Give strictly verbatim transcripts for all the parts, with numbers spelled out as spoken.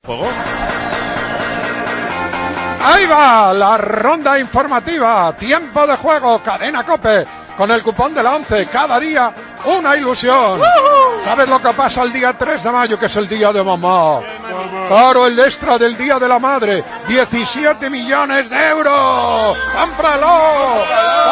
¿Juego? Ahí va la ronda informativa, tiempo de juego, Cadena COPE, con el cupón de la once, cada día una ilusión. ¡Uh-huh! ¿Sabes lo que pasa el día tres de mayo, que es el día de mamá? Claro, el extra del Día de la Madre, diecisiete millones de euros. ¡Cómpralo!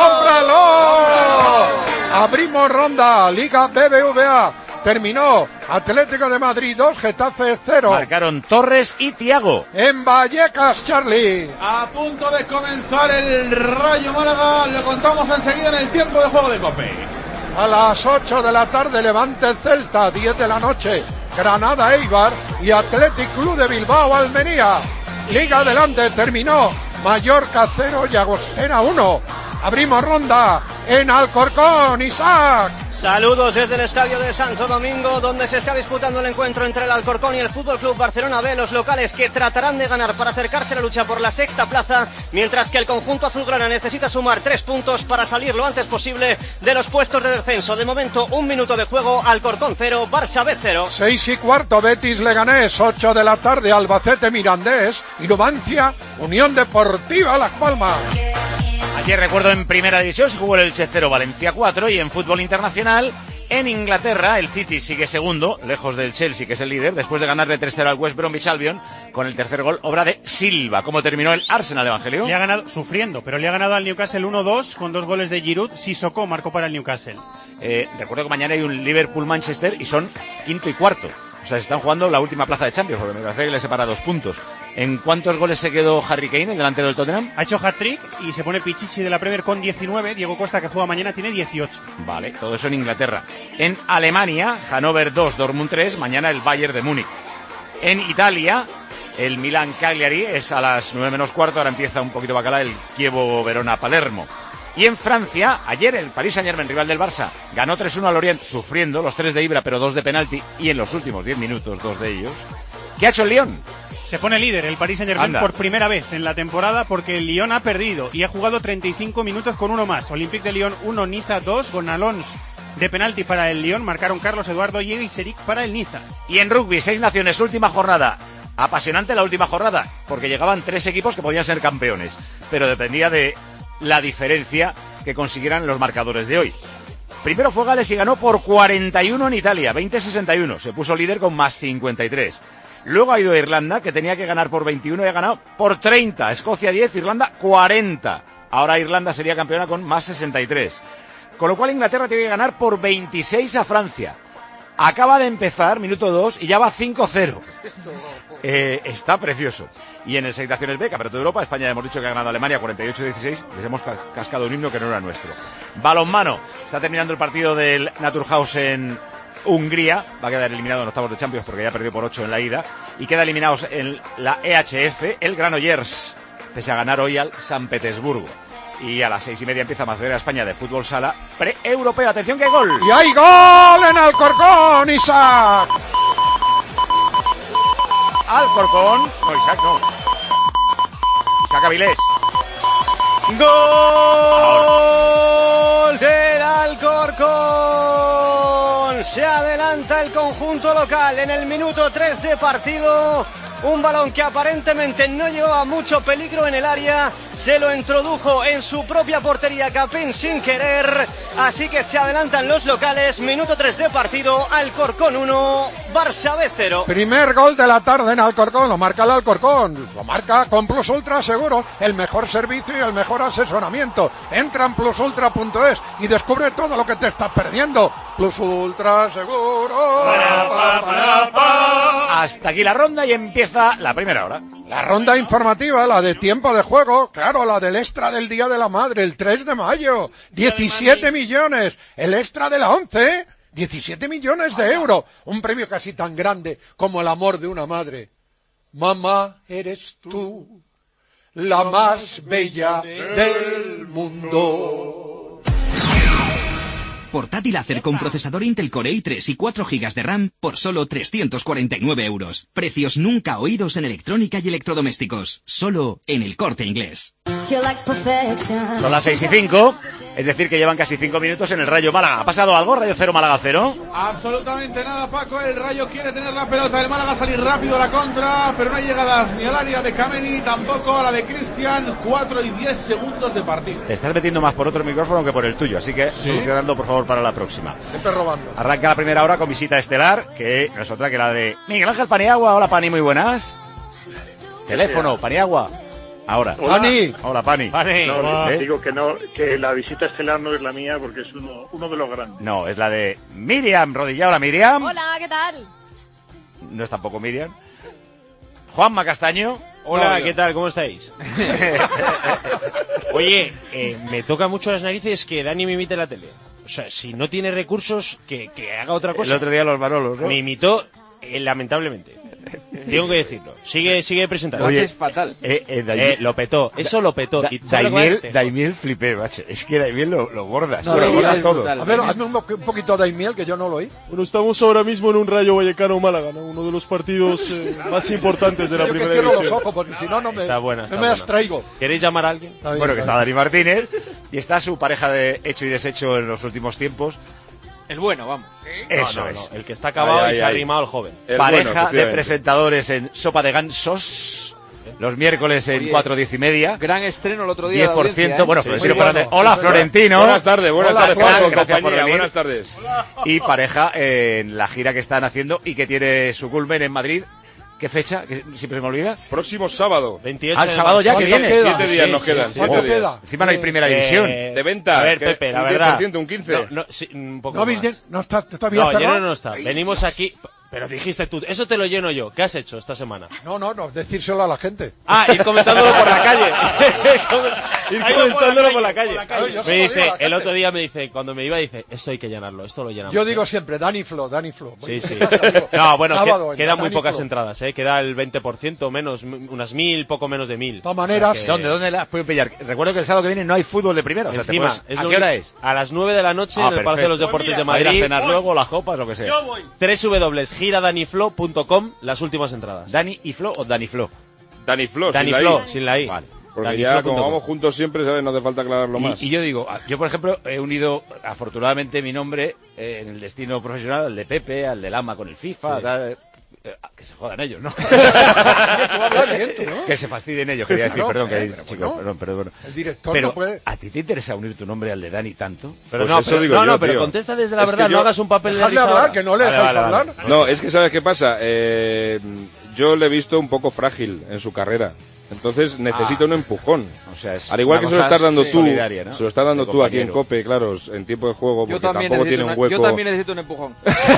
¡Cómpralo! Abrimos ronda, Liga B B V A. Terminó Atlético de Madrid dos, Getafe cero. Marcaron Torres y Thiago. En Vallecas, Charlie. A punto de comenzar el Rayo Málaga. Lo contamos enseguida en el tiempo de juego de COPE. A las ocho de la tarde, Levante Celta, diez de la noche, Granada Eibar y Athletic Club de Bilbao Almería. Liga adelante, terminó Mallorca cero y Agostera uno. Abrimos ronda en Alcorcón, Isaac. Saludos desde el estadio de Santo Domingo, donde se está disputando el encuentro entre el Alcorcón y el Fútbol Club Barcelona B, los locales que tratarán de ganar para acercarse a la lucha por la sexta plaza, mientras que el conjunto azulgrana necesita sumar tres puntos para salir lo antes posible de los puestos de descenso. De momento, un minuto de juego, Alcorcón cero, Barça B cero. Seis y cuarto, Betis Leganés, ocho de la tarde, Albacete Mirandés y Numancia, Unión Deportiva Las Palmas. Ayer, recuerdo, en Primera División se jugó el Elche cero, Valencia cuatro, y en fútbol internacional, en Inglaterra, el City sigue segundo, lejos del Chelsea, que es el líder, después de ganarle tres cero al West Bromwich Albion, con el tercer gol, obra de Silva. ¿Cómo terminó el Arsenal, Evangelio? Le ha ganado, sufriendo, pero le ha ganado al Newcastle uno dos, con dos goles de Giroud. Sissoko marcó para el Newcastle. Eh, recuerdo que mañana hay un Liverpool-Manchester y son quinto y cuarto. O sea, se están jugando la última plaza de Champions, porque me parece que le separa dos puntos. ¿En cuántos goles se quedó Harry Kane, el delantero del Tottenham? Ha hecho hat-trick y se pone Pichichi de la Premier con diecinueve. Diego Costa, que juega mañana, tiene dieciocho. Vale, todo eso en Inglaterra. En Alemania, Hannover dos, Dortmund tres, mañana el Bayern de Múnich. En Italia, el Milan Cagliari es a las nueve menos cuarto, ahora empieza un poquito bacala el Chievo Verona Palermo. Y en Francia, ayer el Paris Saint-Germain, rival del Barça, ganó tres uno al Lorient, sufriendo los tres de Ibra, pero dos de penalti, y en los últimos diez minutos, dos de ellos. ¿Qué ha hecho el Lyon? Se pone líder el Paris Saint-Germain Anda. por primera vez en la temporada, porque el Lyon ha perdido y ha jugado treinta y cinco minutos con uno más. Olympique de Lyon uno, Niza dos, Gonalons de penalti para el Lyon, marcaron Carlos Eduardo y Eric para el Niza. Y en rugby, seis naciones, última jornada. Apasionante la última jornada, porque llegaban tres equipos que podían ser campeones, pero dependía de la diferencia que consiguieran los marcadores de hoy. Primero fue Gales y ganó por cuarenta y uno en Italia, veinte sesenta y uno. Se puso líder con más cincuenta y tres. Luego ha ido Irlanda, que tenía que ganar por veintiuno y ha ganado por treinta. Escocia diez, Irlanda cuarenta. Ahora Irlanda sería campeona con más sesenta y tres. Con lo cual Inglaterra tiene que ganar por veintiséis a Francia. Acaba de empezar, minuto dos, y ya va cinco cero. Eh, está precioso. Y en el Seis Naciones B, Campeonato de Europa, España, hemos dicho que ha ganado a Alemania cuarenta y ocho a dieciséis. Les hemos cascado un himno que no era nuestro. Balonmano. Está terminando el partido del Naturhaus en Hungría. Va a quedar eliminado en octavos de Champions porque ya perdió por ocho en la ida. Y queda eliminados en la E H F el Granollers, pese a ganar hoy al San Petersburgo. Y a las seis y media empieza Macedonia España de fútbol sala pre-europeo. Atención que hay gol. Y hay gol en Alcorcón, Isaac. Alcorcón. No, Isaac no. Isaac Avilés. Gol del Alcorcón. Se adelanta el conjunto local en el minuto tres de partido. Un balón que aparentemente no llevaba mucho peligro en el área, se lo introdujo en su propia portería Capín sin querer, así que se adelantan los locales, minuto tres de partido, Alcorcón uno, Barça B cero. Primer gol de la tarde en Alcorcón, lo marca el Alcorcón, lo marca con Plus Ultra Seguro, el mejor servicio y el mejor asesoramiento. Entra en plus ultra punto es y descubre todo lo que te estás perdiendo. Plus Ultra Seguro. Para, para, para, para. Hasta aquí la ronda y empieza la primera hora. La ronda informativa, la de tiempo de juego, claro, la del extra del Día de la Madre, el tres de mayo, diecisiete millones, el extra de la once, diecisiete millones de euros, un premio casi tan grande como el amor de una madre. Mamá, eres tú, la más bella del mundo. Portátil Acer con procesador Intel Core i tres y cuatro gigas de RAM por solo trescientos cuarenta y nueve euros. Precios nunca oídos en electrónica y electrodomésticos. Solo en El Corte Inglés. Son las seis y cinco. Es decir, que llevan casi cinco minutos en el Rayo Málaga. ¿Ha pasado algo? Rayo cero, Málaga cero. Absolutamente nada, Paco. El Rayo quiere tener la pelota. El Málaga salir rápido a la contra, pero no hay llegadas ni al área de Kameni, tampoco a la de Cristian. cuatro y diez segundos de partido. Te estás metiendo más por otro micrófono que por el tuyo, así que ¿sí? Solucionando, por favor, para la próxima. Siempre robando. Arranca la primera hora con visita estelar, que no es otra que la de Miguel Ángel Paniagua. Hola, Pani, muy buenas. Teléfono, Paniagua. Ahora. Hola. Pani. Hola, Pani. Pani. No, ¿Eh? digo que no, que la visita estelar no es la mía porque es uno, uno de los grandes. No, es la de Miriam Rodilla. Hola, Miriam. Hola, ¿qué tal? No es tampoco Miriam. Juanma Castaño. Hola, no, ¿qué tal? ¿Cómo estáis? Oye, eh, me toca mucho las narices que Dani me imite en la tele. O sea, si no tiene recursos, que, que haga otra cosa. El otro día los Marolos, ¿no? Me imitó, eh, lamentablemente. Tengo que decirlo. Sigue, sigue presentando. Oye, es fatal. Eh, eh, eh, lo petó. Eso lo petó. Da, Daimiel, Daimiel flipé, macho. Es que Daimiel lo, lo bordas. No, lo sí, bordas todo. Total. A ver, hazme un, un poquito de Daimiel, que yo no lo oí. Bueno, estamos ahora mismo en un Rayo Vallecano-Málaga, ¿no? Uno de los partidos eh, más importantes de la yo primera que cierro división. los ojos, porque si no, no me, está buena, está no me buena. abstraigo. ¿Queréis llamar a alguien? Está bien, bueno, que está está Dani Martínez y está su pareja de hecho y deshecho en los últimos tiempos. El bueno, vamos. Eso no, no, es. No. El que está acabado ay, ay, y se ha arrimado al joven. El pareja bueno, de presentadores en Sopa de Gansos. Los miércoles en Oye, cuatro, diez y media. Gran estreno el otro día. diez por ciento. ¿eh? Bueno, sí, Florentino bueno. Fernández. Hola, Florentino. Buenas tardes, buenas Hola, tardes, Juan, Paco, gracias por venir. Buenas tardes. Y pareja en la gira que están haciendo y que tiene su culmen en Madrid. ¿Qué fecha? Que siempre se me olvida. Próximo sábado. veintiocho Al sábado ya que viene. Queda? Siete días sí, nos sí, quedan. Sí, siete ¿Cuánto días. queda? Encima no hay primera eh, división. De venta. A ver, Pepe, la un verdad. diez por ciento, un quince por ciento. No, no, sí, un poco ¿No, más. no está todavía No, cerrado? lleno no está. Venimos aquí... Pero dijiste tú, eso te lo lleno yo. ¿Qué has hecho esta semana? No, no, no, decírselo a la gente. Ah, ir comentándolo por la calle. ir comentándolo por la calle. Por la calle. Me dice, el otro día me dice, cuando me iba, dice, esto hay que llenarlo, esto lo llenamos. Yo digo siempre, Dani Flo, Dani Flo. Sí, sí. No, bueno, Sábado, que, quedan muy Dani pocas Flo. entradas, ¿eh? Queda el veinte por ciento menos, unas mil, poco menos de mil. De todas maneras... O sea que... ¿Dónde, dónde las pueden pillar? Recuerdo que el sábado que viene no hay fútbol de primera. O sea, Encima, te puedes... es ¿A lo qué hora único- es? A las nueve de la noche Ah, en el Palacio de los perfecto. Deportes de ¿Va a ir a Madrid. cenar luego, las copas, lo que sea? doble u doble u doble u punto gira dani flo punto com, las últimas entradas. ¿Dani y Flo o Dani Flo? Dani Flo, Dani sin la Flo, I. sin la I. Vale. Porque Dani ya Flo como punto com. vamos juntos siempre, ¿sabes? No hace falta aclararlo más. Y, y yo digo, yo por ejemplo he unido afortunadamente mi nombre eh, en el destino profesional al de Pepe, al de Lama con el FIFA, Sí. tal, eh, que se jodan ellos, ¿no? Tú hablas bien, tú, ¿no? Que se fastidien ellos, quería decir, Claro, perdón, que eh, hay- pero chicos, bueno, perdón, perdón, perdón. El director Pero no puede... ¿a ti te interesa unir tu nombre al de Dani tanto? Pero Pues no, eso pero, digo no, yo, no, pero tío. contesta desde la Es que verdad, yo- no hagas un papel de Dejadle risa hablar, ahora. que no le Vale, dejáis vale, hablar. vale. No, es que ¿sabes qué pasa? Eh, yo le he visto un poco frágil en su carrera. Entonces necesita Ah. un empujón. O sea, es Al igual una que se lo cosa estás dando tú, solidaria, ¿no? se lo estás dando De tú aquí en compañero. COPE, claro, en tiempo de juego, Yo porque también, tampoco necesito tiene una- un hueco. yo también necesito un empujón.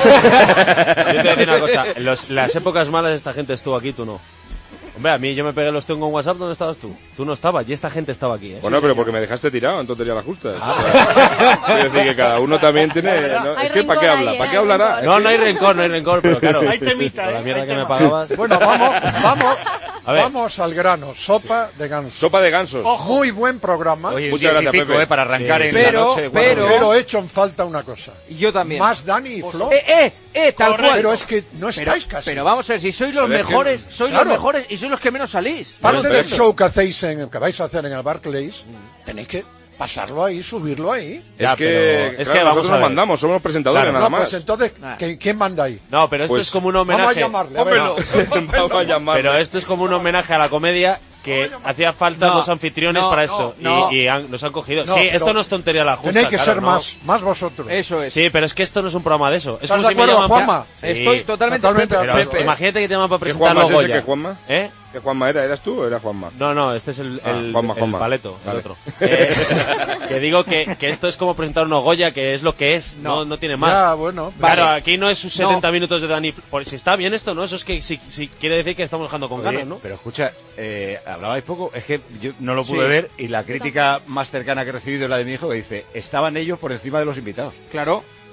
Yo te voy a decir una cosa, los- las épocas malas esta gente estuvo aquí, tú no. Hombre, a mí yo me pegué los tengo en WhatsApp, ¿dónde estabas tú? Tú no estabas y esta gente estaba aquí, ¿eh? Bueno, Sí, pero señor. porque me dejaste tirado en tontería las justas. Ah. Quiero decir que cada uno también tiene... ¿no? Hay Es que ¿para qué rencor habla? ahí, ¿Para ¿eh? qué hablará? Hay No, no hay rencor, no hay rencor, pero claro. Hay temita, con la ¿eh? mierda Hay que me tema. pagabas. Bueno, vamos, vamos, A ver. vamos al grano. Sopa de ganso. Sopa de gansos. Muy buen programa, Oye, Muchas diez y gracias, pico, Pepe. eh, para arrancar Sí, en pero- la noche de cuatro pero- días. pero he hecho en falta una cosa. Y yo también. Más Dani y Flo. Eh, eh, eh, tal Correcto. cual. Pero es que no Pero, estáis casi. pero vamos a ver, si sois los Pero es que- mejores, sois claro. los mejores y sois los que menos salís. Parte Pero, del Pepe. show que hacéis en, que vais a hacer en el Barclays, tenéis que pasarlo ahí, subirlo ahí. Es Ya, que, pero- es claro, que vamos nosotros a nos ver. mandamos, somos los presentadores, Claro. nada No, más. pues entonces, Ah. ¿quién, quién manda ahí? No, pero esto Pues es como un Vamos a homenaje. llamarle. A ver. Vamos a llamarle. Pero esto es como un homenaje a la comedia que hacía falta No, dos anfitriones no, para no, esto. no. Y, y han- nos han cogido. No, sí, pero esto no es tontería la justa. Tenéis que claro, ser no. más, más vosotros. Eso es. Sí, pero es que esto no es un programa de eso. Es ¿Estás como de si me acuerdo, llaman Juanma? Sí. Estoy totalmente, Totalmente de Pepe, acuerdo. Pepe. Imagínate que te llaman para ¿Qué presentar Juanma los es ese Goya. que Juanma? ¿Eh? ¿Qué Juanma era? ¿Eras tú o era Juanma? No, no, este es el, Ah, el, Juanma, el Juanma. paleto, Vale. el otro. Eh, que digo que, que esto es como presentar unos Goya, que es lo que es, no, No. no tiene más. Ya, bueno. Claro, Vale. aquí no es sus setenta minutos de Dani. Por, si está bien esto, ¿no? Eso es que si, si quiere decir que estamos dejando con Oye, ganas, ¿no? Pero escucha, eh, hablabais poco, es que yo no lo pude Sí. ver y la crítica más cercana que he recibido es la de mi hijo que dice, estaban ellos por encima de los invitados. Claro.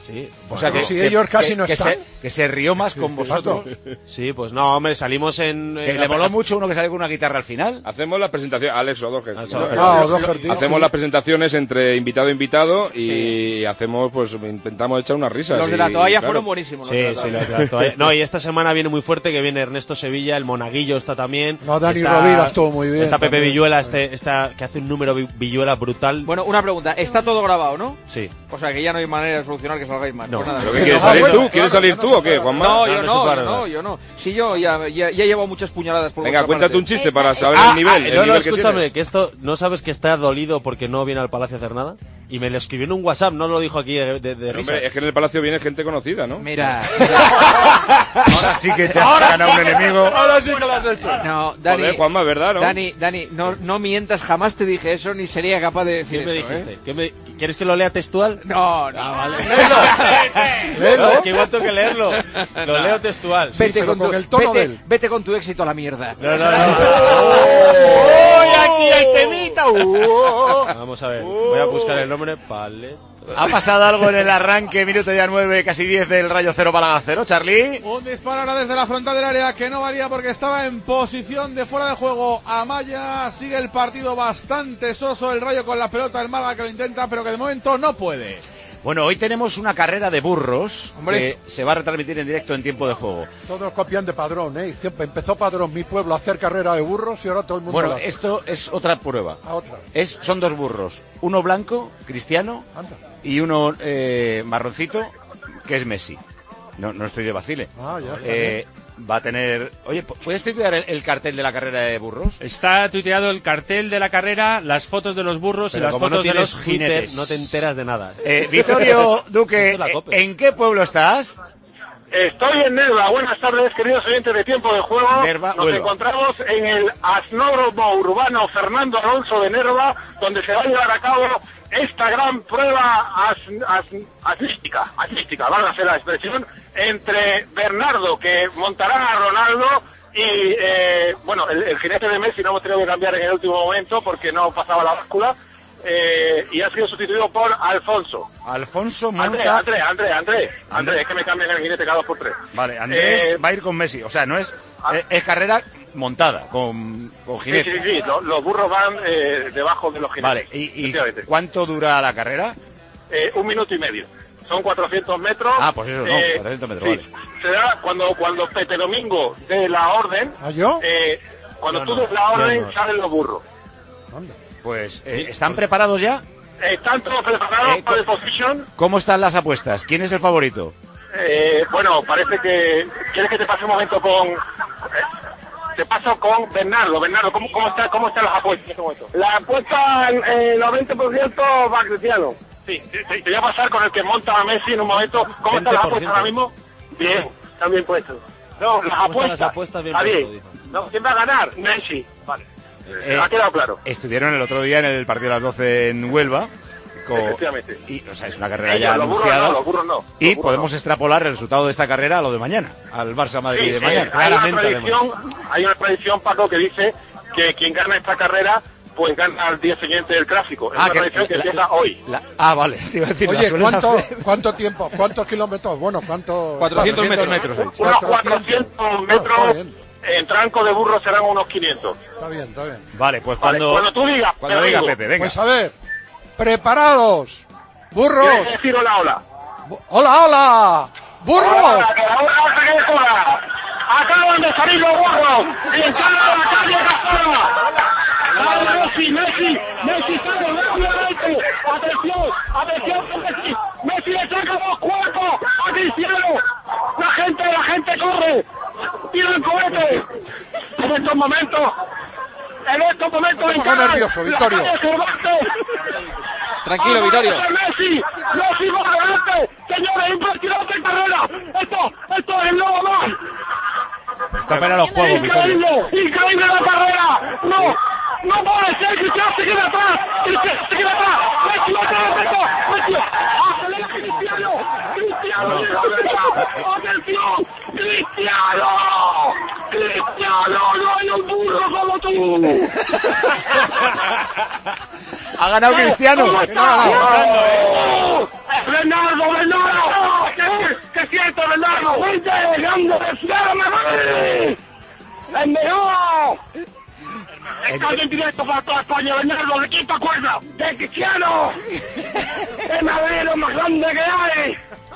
Sí. O sea, que, si que, ellos casi que, no que están. Se, que se rió más con vosotros. Sí, pues no, hombre, salimos en... Que en le la- moló mucho uno que sale con una guitarra al final. Hacemos la presentación, Alex O'Doherty. Ah, No, Ah, no, O'Doherty, Hacemos sí. las presentaciones entre invitado e invitado y hacemos, pues, intentamos echar unas risas. Los de y, la toalla claro. fueron buenísimos. los Sí, de la sí, toalla. la- la toalla. No, y esta semana viene muy fuerte, que viene Ernesto Sevilla, el Monaguillo está también. No, Dani está, Rovira estuvo muy bien Está Pepe también. Villuela, este, está, que hace un número vi- Villuela brutal. Bueno, una pregunta. Está todo grabado, ¿no? Sí. O sea, que ya no hay manera de solucionar que salgáis mal. No. Pues nada. ¿Pero qué quieres Ah, salir bueno, tú? claro, ¿Quieres salir ya tú no o qué, se Juanma? No, No, yo no se no, puede yo no, hablar. yo no. Sí, yo ya, ya, ya llevo muchas puñaladas por Venga, vuestra cuéntate parte. un chiste para saber Ah, el nivel. ah, el no, no, nivel que escúchame, tienes. que esto, ¿no sabes que está dolido porque no viene al Palacio a hacer nada? Y me lo escribió en un WhatsApp, no lo dijo aquí de, de, de risa. Hombre, es que en el Palacio viene gente conocida, ¿no? Mira, Ahora sí que te has ganado un enemigo. Ahora sí que lo has hecho. no, Dani, Joder, Juanma, ¿verdad, no? Dani, Dani, no, no mientas, jamás te dije eso ni sería capaz de decir ¿Qué me eso, dijiste? ¿eh? ¿Qué me- ¿Quieres que lo lea textual? No, no. Ah, vale. No, es que igual tengo que leerlo. Lo leo textual. Sí, Vete, pero con con tu, el tono vete, de él. vete con tu éxito a la mierda. No, no, no. ¡Uy, aquí hay temita! Uh. Vamos a ver, voy a buscar el nombre. Vale. Ha pasado algo en el arranque, minuto ya nueve, casi diez del Rayo Cero Málaga Cero, Charlie. Un disparo ahora desde la frontal del área que no valía porque estaba en posición de fuera de juego. Amaya, sigue el partido bastante soso. El Rayo con la pelota, el Málaga que lo intenta, pero que de momento no puede. Bueno, hoy tenemos una carrera de burros Hombre. que se va a retransmitir en directo en tiempo de juego. Todos copian de Padrón, ¿eh? Siempre empezó Padrón, mi pueblo, a hacer carrera de burros y ahora todo el mundo... Bueno, la- esto es otra prueba. a otra. Es, son dos burros, uno blanco, Cristiano, Anda. y uno eh, marroncito, que es Messi. No, no estoy de vacile. Ah, ya está Eh, va a tener... Oye, ¿puedes tuitear el, el cartel de la carrera de burros? Está tuiteado el cartel de la carrera, las fotos de los burros Pero y las como fotos no de tienes los Twitter, jinetes. no te enteras de nada. Eh, Vittorio Duque, Esto es la COPE. ¿en qué pueblo estás? Estoy en Nerva. Buenas tardes, queridos oyentes de Tiempo de Juego. Nerva, Nos Huelva. encontramos en el Asnódromo Urbano Fernando Alonso de Nerva, donde se va a llevar a cabo esta gran prueba as, as, asnística, asnística, válgase la expresión, entre Bernardo, que montará a Ronaldo, y, eh, bueno, el, el jinete de Messi no hemos tenido que cambiar en el último momento porque no pasaba la báscula, eh, y ha sido sustituido por Alfonso. Alfonso André, monta... André, André, André, André. André, es que me cambian el jinete cada dos por tres. Vale, Andrés Eh, va a ir con Messi. O sea, no es... ah. Es, es carrera montada, con, con Sí, jinete. sí, sí, los, los burros van eh, debajo de los jinetes. Vale, ¿y, y efectivamente. cuánto dura la carrera? Eh, un minuto y medio. Son cuatrocientos metros. Ah, pues eso no, cuatrocientos metros, sí. Se da cuando, cuando Pepe Domingo dé la orden. ¿Ah, yo? Eh, cuando Yo tú no, des la yo orden, no. salen los burros. Anda. Pues, eh, ¿están preparados ya? Están todos preparados Eh, para el co- position. ¿Cómo están las apuestas? ¿Quién es el favorito? Eh, bueno, parece que... ¿Quieres que te pase un momento con... eh, te paso con Bernardo. Bernardo, ¿cómo, cómo, está, cómo están las apuestas en este momento? La apuesta, el noventa por ciento va a Cristiano. Sí, te, te voy a pasar con el que monta a Messi en un momento. ¿Cómo están las apuestas ahora mismo? Bien, están bien puestos. No, las ¿Cómo están apuestas. las apuestas? Bien Ah, puesto, bien. dice. No, ¿quién va a ganar? Messi. Vale. Eh, ha quedado claro. Estuvieron el otro día en el partido de las doce en Huelva. co- Efectivamente. Y, o sea, es una carrera Ellos, ya los burros anunciada. no, los burros no. Los y burros podemos no. extrapolar el resultado de esta carrera a lo de mañana, al Barça Madrid Sí, de sí, mañana. hay una, Claramente, tradición, hay una tradición, Paco, que dice que quien gana esta carrera, pues gana al día siguiente del clásico. Es Ah, una que- tradición que la- empieza hoy. La- ah, vale, te iba a decir, la Oye, suelen ¿cuánto, hacer. ¿cuánto tiempo? ¿Cuántos kilómetros? Bueno, ¿cuánto? cuatrocientos metros. metros, he dicho. Unos cuatrocientos. cuatrocientos Ah, está metros, bien. en tranco de burro serán unos quinientos. Está bien, está bien. Vale, pues Vale, cuando, cuando tú digas, cuando te diga digo. Pepe, venga. Pues a ver, preparados, burros, ¿Quieres decir hola, hola? Bu- hola, hola, burros, Hola, que la hora hace que es hora. Acaban de salir los burros y entran a la calle Cazorla. Sale Messi, Messi, Messi sale rápidamente. Atención, atención con Messi. Messi le saca dos cuerpos a Cristiano. La gente, la gente corre. Tiran cohetes. En estos momentos, en estos momentos No te pongas encaran nervioso, la Vittorio. calle Cervantes. Tranquilo, Vittorio. Messi, Messi va adelante, señores, impresionante carrera. Esto, esto es el nuevo mar. Está para los juegos, Vittorio. Increíble, increíble la carrera. No, no puede ser, Cristiano se queda atrás, Cristiano se queda atrás. Messi va a Messi, Messi, acelera Cristiano, Cristiano llega a meta. Atención, Cristiano, Cristiano, no hay un burro como tú. Ha ganado Cristiano. ¿Cómo está? ¡Oh! ¡Bernardo, Bernardo! cierto, Bernardo. ¡Fuerte! ¡Grande Cristiano, mamá! ¡El mejor! Estás en directo para toda España, Bernardo. ¿De quién te acuerdas? ¡De Cristiano! ¡El Madrid lo más grande que hay!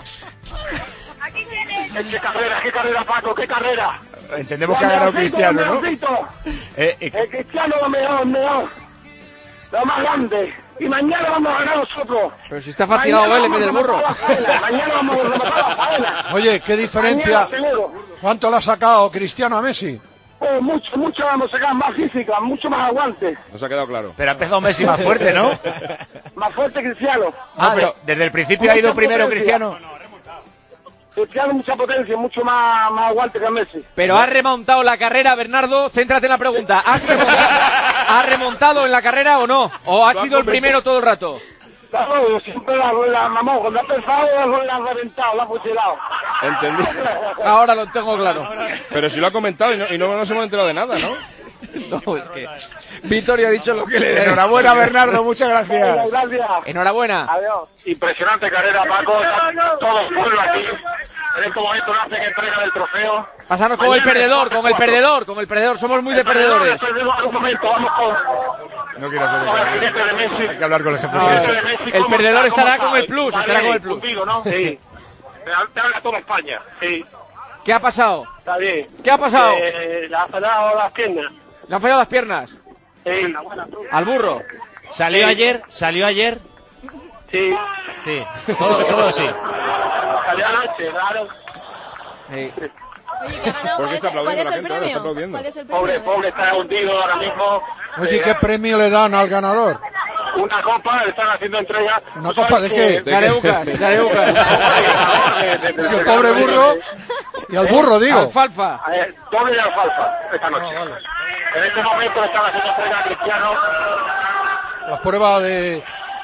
¡Qué carrera, qué carrera, Paco, qué carrera! Entendemos que ha ganado Cristiano, ¿no? Eh, eh, el Cristiano lo mejor, el mejor. Lo más grande. Y mañana vamos a ganar nosotros. Pero si está fascinado él en vez del burro. Mañana vamos a rematar la faena. Oye, ¿qué diferencia? ¿Cuánto le ha sacado Cristiano a Messi? Oh, mucho, mucho vamos a sacar, más física, mucho más aguante. Nos ha quedado claro. Pero ha empezado Messi más fuerte, ¿no? Más fuerte Cristiano. Ah, pero desde el principio ha ido primero Cristiano. Cristiano mucha potencia, mucho más, más aguante que Messi. Pero ha remontado la carrera, Bernardo. Céntrate en la pregunta. ¿Has remontado, ¿ha remontado en la carrera o no? ¿O ha sido el primero todo el rato? Claro, yo siempre la, la mamón, cuando ha pensado, la ha reventado, la ha fusilado. Entendí. Ahora lo tengo claro. Pero si lo ha comentado y no, y no nos hemos enterado de nada, ¿no? No, es que Vittorio ha dicho lo que le... Enhorabuena, Bernardo, muchas gracias. Gracias. Enhorabuena. Adiós. Impresionante carrera, Paco. Todo el pueblo aquí. En este momento no hacen entrega del trofeo. Pasamos con el perdedor, con el perdedor, con el perdedor. Somos muy de perdedores. Un momento, vamos con... No quiero hacer Hay que hablar con el jefe de Messi. El perdedor estará con el plus, estará con el plus. ¿no? Sí. Te habla toda España. Sí. ¿Qué ha pasado? Está bien. ¿Qué ha pasado? Eh, le ha fallado las piernas. ¿Le han fallado las piernas? Sí. ¿Al burro? ¿Salió Sí. ayer? ¿Salió ayer? Sí. Sí, todo, todo sí. Salió anoche, claro. Sí. Oye, ¿qué ha ganado? ¿Por qué está ¿Cuál es aplaudiendo el la gente? Ahora está premio? aplaudiendo. ¿Cuál es el premio? Pobre, pobre, está hundido ahora mismo. Oye, Eh, ¿qué premio le dan al ganador? Una copa, le están haciendo entrega. ¿Una ¿Tú copa sabes de que- qué? De Areucas, de Areucas. De- de- de- El pobre burro. Y al burro, digo. Alfalfa. Eh, doble de alfalfa esta noche. Ah, vale. En este momento le están haciendo entrega a Cristiano. La prueba de...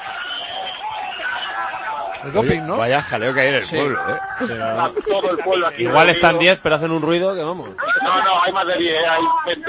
de doping, ¿no? Vaya jaleo que hay en el Sí. pueblo, ¿eh? A todo el pueblo aquí. Igual están reunido. diez, pero hacen un ruido que vamos. No, no, hay más de diez, hay veinte.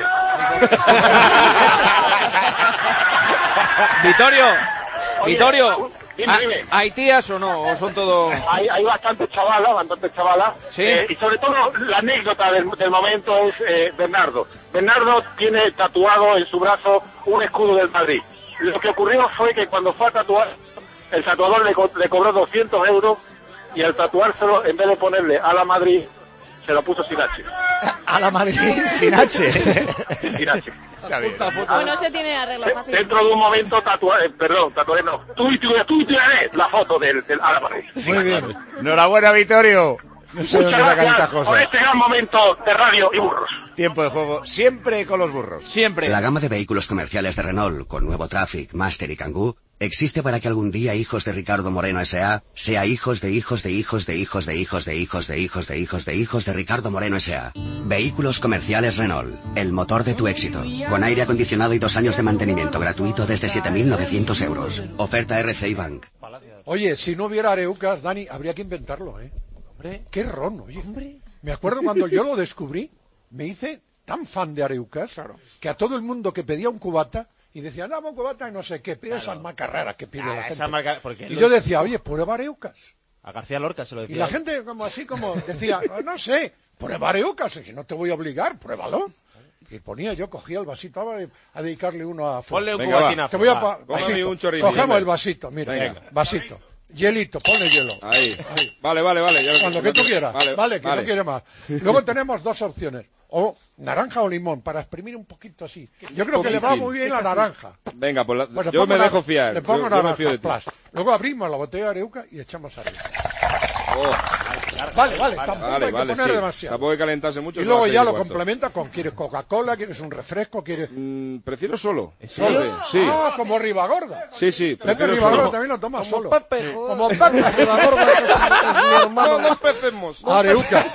Vittorio. Oye, Vittorio. dime, ¿ha- dime. ¿Hay tías o no? ¿O son todo...? Hay, hay bastantes chavalas, bastantes chavalas. Sí. Eh, y sobre todo la anécdota del, del momento es eh, Bernardo. Bernardo tiene tatuado en su brazo un escudo del Madrid. Lo que ocurrió fue que cuando fue a tatuar, el tatuador le, co- le cobró doscientos euros y al tatuárselo, en vez de ponerle a la Madrid, se lo puso sin H. A la Madrid sin H. Sin H. Está bien. O no se tiene arreglo De- fácil. Dentro de un momento tatuaré, perdón, tatuaré no. Tú y tú, tú y tiraré la foto del, del a la Madrid. Muy bien. Enhorabuena, Vittorio. No sé dónde Muchas sacan estas gracias por cosas. este gran momento de radio y burros. Tiempo de juego, siempre con los burros. Siempre. La gama de vehículos comerciales de Renault, con nuevo Traffic, Master y Kangoo, existe para que algún día hijos de Ricardo Moreno S A sea hijos de hijos de hijos de hijos de hijos de hijos de hijos de hijos de hijos de Ricardo Moreno S A Vehículos comerciales Renault, el motor de tu éxito, con aire acondicionado y dos años de mantenimiento gratuito desde siete mil novecientos euros. Oferta R C I Bank. Oye, si no hubiera Areucas, Dani, habría que inventarlo, ¿eh? Qué ron, oye. Me acuerdo cuando yo lo descubrí, me hice tan fan de Areucas que a todo el mundo que pedía un cubata y decía, dame un cubata y no sé qué, pide esas marcas raras que pide Ah, la esa gente. marca- porque y lo- yo decía, oye, prueba Areucas. A García Lorca se lo Y decía. la gente como así, como decía, no sé, prueba Areucas, y no te voy a obligar, pruébalo. Y ponía, yo cogía el vasito, ahora a dedicarle uno a... Ponle un Venga, cubatín va. a Te voy a... va. pa- Cógeme vasito. un chorrito. Cogemos Venga. el vasito, mira, Venga. vasito. Hielito, ponle hielo. Ahí. Vale, vale, vale. ya lo- Cuando que tú quieras. Vale, Vale, que vale. no quiere más. Luego tenemos dos opciones. O naranja o limón, para exprimir un poquito así. Yo creo que le va Poquitín. muy bien la naranja. Venga, pues la- Pues le yo pongo me na- dejo fiar. Le pongo yo, yo me naranja, fío de ti. plas. Luego abrimos la botella de Areuca y echamos Areuca. Oh, Vale, vale, tampoco vale, hay que vale, poner sí. demasiado. Tampoco hay que calentarse mucho. Y que luego va a ser ya y lo cuarto. complementa con, ¿quieres Coca-Cola? ¿Quieres un refresco? ¿Quieres...? Mm, prefiero solo. ¿Solo? Sí. Ah, como Ribagorda. Sí, sí. Pepe prefiero Ribagorda solo. también lo toma solo. Pepe, Sí. joder. Como Pepe Ribagorda, que es, es mi hermano. No nos pecemos. Areuca.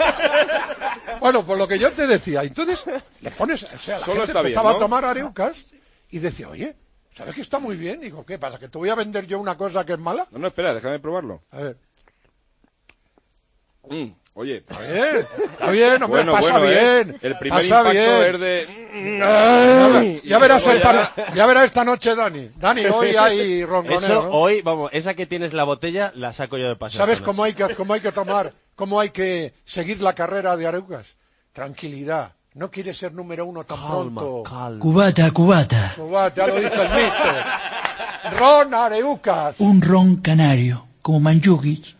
Bueno, por lo que yo te decía, entonces le pones, o sea, la Solo gente está bien, empezaba ¿no? a tomar Areucas y decía, oye, ¿sabes que está muy bien? Digo, ¿qué pasa? ¿Que te voy a vender yo una cosa que es mala? No, no, espera, déjame probarlo. A ver, Mm, Oye, está bien, está bien, hombre, bueno, pasa bueno, bien. ¿eh? El primer pasa impacto bien. es de... Ay, ya, verás ya... esta no... ya verás esta noche, Dani. Dani, hoy hay ronconeo. Eso, ¿no? hoy, vamos, esa que tienes la botella, la saco yo de paseo. ¿Sabes cómo hay que, cómo hay que tomar, cómo hay que seguir la carrera de Areucas? Tranquilidad. No quieres ser número uno tan calma, pronto. Calma. Cubata, cubata. Cubata, ya lo dice el mister. Ron Areucas. Un ron canario, como Manjukic.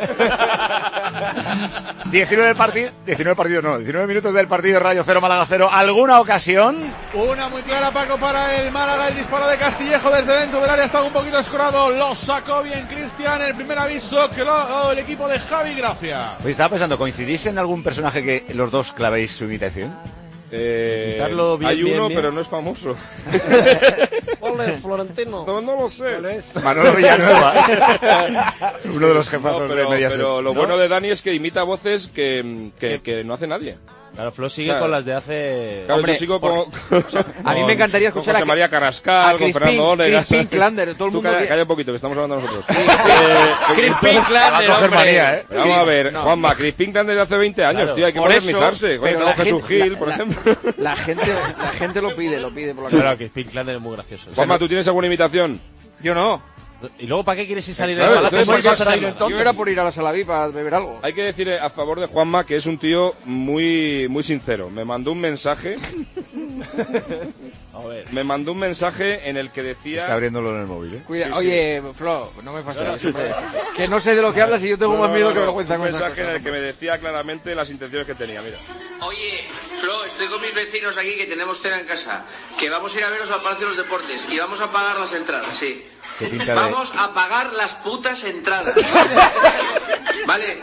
diecinueve partidos, diecinueve partidos no, diecinueve minutos del partido Rayo cero Málaga cero. ¿Alguna ocasión? Una muy clara, Paco, para el Málaga. El disparo de Castillejo desde dentro del área estaba un poquito escorado. Lo sacó bien Cristian. El primer aviso que lo ha dado el equipo de Javi Gracia. Oye, estaba pensando, ¿coincidís en algún personaje que los dos clavéis su imitación? Eh, bien, hay bien, uno, bien. pero no es famoso. ¿Cuál es, Florentino? No, no lo sé. Manolo Villanueva. Uno de los jefazos No, pero, de Mediaset. pero lo ¿no? bueno de Dani es que imita voces que, que, que no hace nadie. Claro, Flo sigue Claro. con las de hace... Claro, Hombre, yo sigo con, a mí me encantaría con escuchar José a- María Carrascal, a con Crispin- Fernando Onegas. Crispin Klander, todo el Tú mundo calla, que- calla un poquito, que estamos hablando nosotros. Crispin Klander, Va a coger hombre. manía, ¿eh? Vamos a ver, No. Juanma, Crispin Klander de hace veinte años, Claro. tío, hay que Por eso, modernizarse. Coño, pero como la Jesús gente- Gil, la- por la- ejemplo. La gente, la gente lo pide, lo pide por la Claro, calle. que Spin Klander es muy gracioso. Juanma, ¿tú tienes alguna imitación? Yo no. ¿Y luego para qué quieres ir salir Claro, de Malaca? entonces, Pues ¿por qué vas a salir ir Yo era por ir a la Salaví para beber algo. Hay que decir a favor de Juanma que es un tío muy muy sincero. Me mandó un mensaje. A ver. Me mandó un mensaje en el que decía. Está abriéndolo en el móvil, ¿eh? Cuida, Sí, sí. oye, Flo, no me fastidies, hombre. Que no sé de lo que hablas y yo tengo No, más no, miedo no, que no, vergüenza un con esas mensaje en cosas. el que me decía claramente las intenciones que tenía. Mira. Oye, Flo, estoy con mis vecinos aquí que tenemos cena en casa, que vamos a ir a veros al Palacio de los Deportes y vamos a pagar las entradas, sí. Qué pinta de- Vamos a pagar las putas entradas. ¿Vale?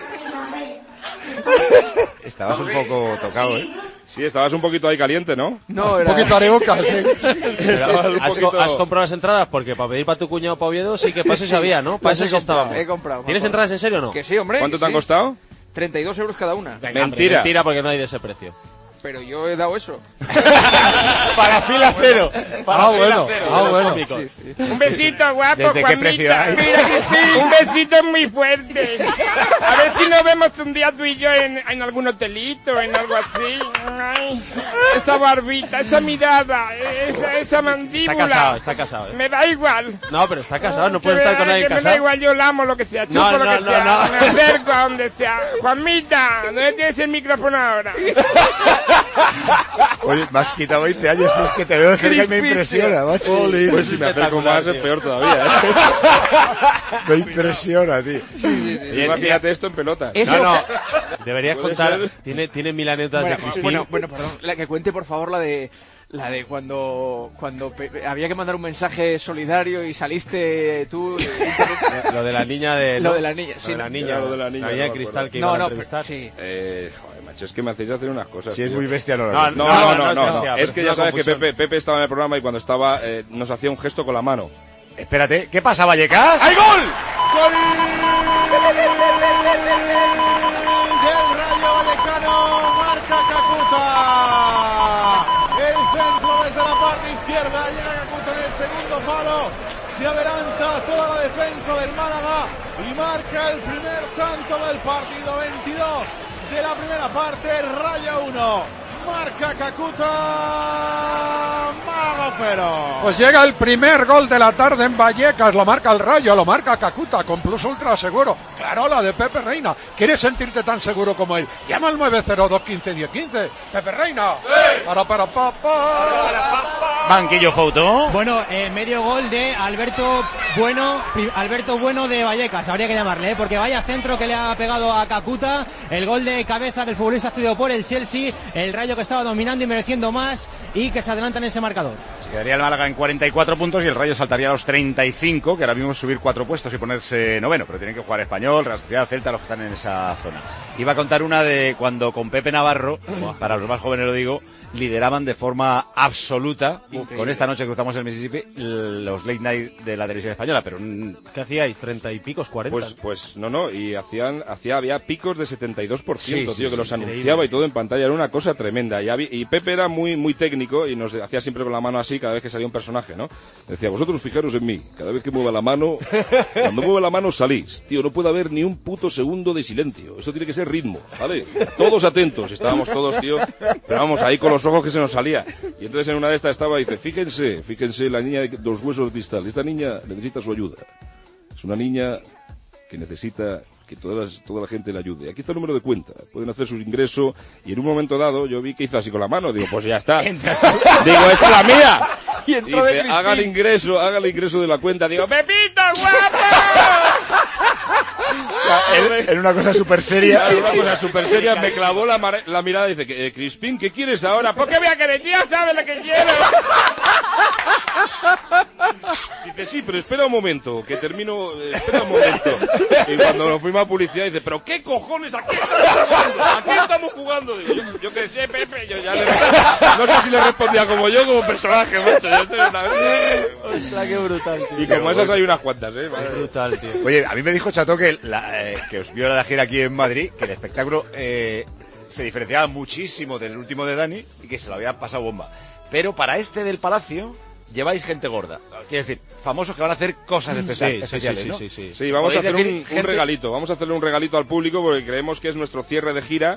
Estabas un poco tocado, ¿eh? Sí, estabas un poquito ahí caliente, ¿no? No, Un era... poquito Areucas, sí. Estabas un ¿Has, poquito- co- has comprado las entradas? Porque para pedir para tu cuñado para Oviedo sí que para eso Sí, sabía, ¿no? Para las eso he sí comprado, estábamos. he comprado, ¿Tienes me acuerdo. entradas en serio o no? Que sí, hombre. ¿Cuánto que te han sí. costado? treinta y dos euros cada una. Venga, hombre, Mentira. Mentira porque no hay de ese precio. Pero yo he dado eso. Para fila cero. Ah, bueno, ah, bueno. Sí, sí. Un besito, guapo, ¿Desde qué Juanmita. precio hay? Mira, un besito muy fuerte. A ver si nos vemos un día tú y yo en, en algún hotelito, en algo así. Ay, esa barbita, esa mirada, esa, esa mandíbula. Está casado, está casado. ¿eh? Me da igual. No, pero está casado, no Que puede me estar da- con nadie que me da casado. igual, yo la amo lo que sea, chupo No, lo no, que no, sea, no. me acerco a donde sea. Juanmita, ¿dónde tienes el micrófono ahora? Oye, me has quitado veinte años, es que te veo de cerca y me impresiona, macho. Pues si me acerco más es peor todavía, ¿eh? Me impresiona, tío. Imagínate esto en pelota. Eso- No, no. Deberías Puede contar. ser. Tiene, tiene mil anécdotas Bueno, de Crispin. bueno, bueno, perdón. La que cuente, por favor, la de la de cuando cuando pe- pe- había que mandar un mensaje solidario y saliste tú. Lo de la niña de. Lo ¿no? de la niña, sí, Lo de la no. niña. Lo de la niña, La no niña me de cristal que No, iba a no, entrevistar. pero- sí. Eh, joder, macho, es que me hacéis hacer unas cosas. Si es tío. muy bestia, no lo No, hago. No, No, no, no, no, no, no, es no. bestia, Es pero que es ya una sabes que confusión. Pepe, Pepe estaba en el programa y cuando estaba eh, nos hacía un gesto con la mano. Espérate, ¿qué pasa, Vallecas? ¡Hay gol! ¡Gol del Rayo Vallecano! Marca Kakuta. El centro desde la parte izquierda. Llega Kakuta en el segundo palo. Se adelanta toda la defensa del Málaga y marca el primer tanto del partido. veintidós de la primera parte. Rayo uno. Marca Kakuta. Málaga cero. Pues llega el primer gol de la tarde en Vallecas, lo marca el Rayo, lo marca Kakuta con Plus Ultra seguro. Claro, la de Pepe Reina. ¿Quieres sentirte tan seguro como él? Llama al nueve cero dos uno cinco uno cero uno cinco. Pepe Reina. Sí. Para para pa, pa. Banquillo Foto. Bueno, eh, medio gol de Alberto Bueno, pri- Alberto Bueno de Vallecas, habría que llamarle, ¿eh? Porque vaya centro que le ha pegado a Kakuta, el gol de cabeza del futbolista estudiado por el Chelsea, el Rayo que estaba dominando y mereciendo más y que se adelanta en ese marcador. Se quedaría el Málaga en cuarenta y cuatro puntos y el Rayo saltaría a los treinta y cinco, que ahora mismo es subir cuatro puestos y ponerse noveno, pero tienen que jugar Español, Real Sociedad, Celta, los que están en esa zona. Iba a contar una de cuando con Pepe Navarro, para los más jóvenes lo digo, lideraban de forma absoluta, Increíble. con esta noche cruzamos el Mississippi, los late night de la televisión española, pero... ¿Qué hacíais? ¿treinta y picos, cuarenta? Pues, pues no, no, y hacían, hacía, había picos de setenta y dos por ciento, sí, tío, sí, que los sí, anunciaba increíble. y todo en pantalla, era una cosa tremenda. Y, había, y Pepe era muy muy técnico y nos hacía siempre con la mano así cada vez que salía un personaje, ¿no? Decía, vosotros fijaros en mí, cada vez que mueva la mano, cuando mueve la mano salís. Tío, no puede haber ni un puto segundo de silencio, eso tiene que ser ritmo, ¿vale? Todos atentos, estábamos todos, tío, pero vamos, ahí con los ojos que se nos salía. Y entonces en una de estas estaba y dice, fíjense, fíjense la niña de los huesos de cristal, esta niña necesita su ayuda. Es una niña que necesita que toda la, toda la gente le ayude. Aquí está el número de cuenta, pueden hacer su ingreso, y en un momento dado yo vi que hizo así con la mano, digo, pues ya está. Digo, esta es la mía. Y, y dice, haga el ingreso, haga el ingreso de la cuenta. Digo, ¡Pepito, guapo! O sea, en, en una cosa súper seria. En una cosa súper seria me clavó la, la mirada y dice, eh, Crispín, ¿qué quieres ahora? ¿Por qué voy a querer? Ya sabes lo que quiero. Dice, sí, pero espera un momento, que termino, eh, espera un momento. Y cuando nos fuimos a publicidad dice, pero ¿qué cojones? ¿A qué estamos jugando? ¿A qué estamos jugando? Digo, yo, yo qué sé, Pepe, yo ya le... No sé si le respondía como yo, como personaje, macho. Yo estoy una... Ostras, qué brutal, tío. Y como esas hay unas cuantas, ¿eh? Qué brutal, tío. Oye, a mí me dijo Chato que, la, eh, que os vio la gira aquí en Madrid, que el espectáculo eh, se diferenciaba muchísimo del último de Dani y que se lo había pasado bomba. Pero para este del Palacio lleváis gente gorda. Quiero decir, famosos que van a hacer cosas especiales, sí, especiales, sí, ¿no? sí, sí, sí. Sí, vamos a hacer un, un gente... regalito. Vamos a hacerle un regalito al público porque creemos que es nuestro cierre de gira.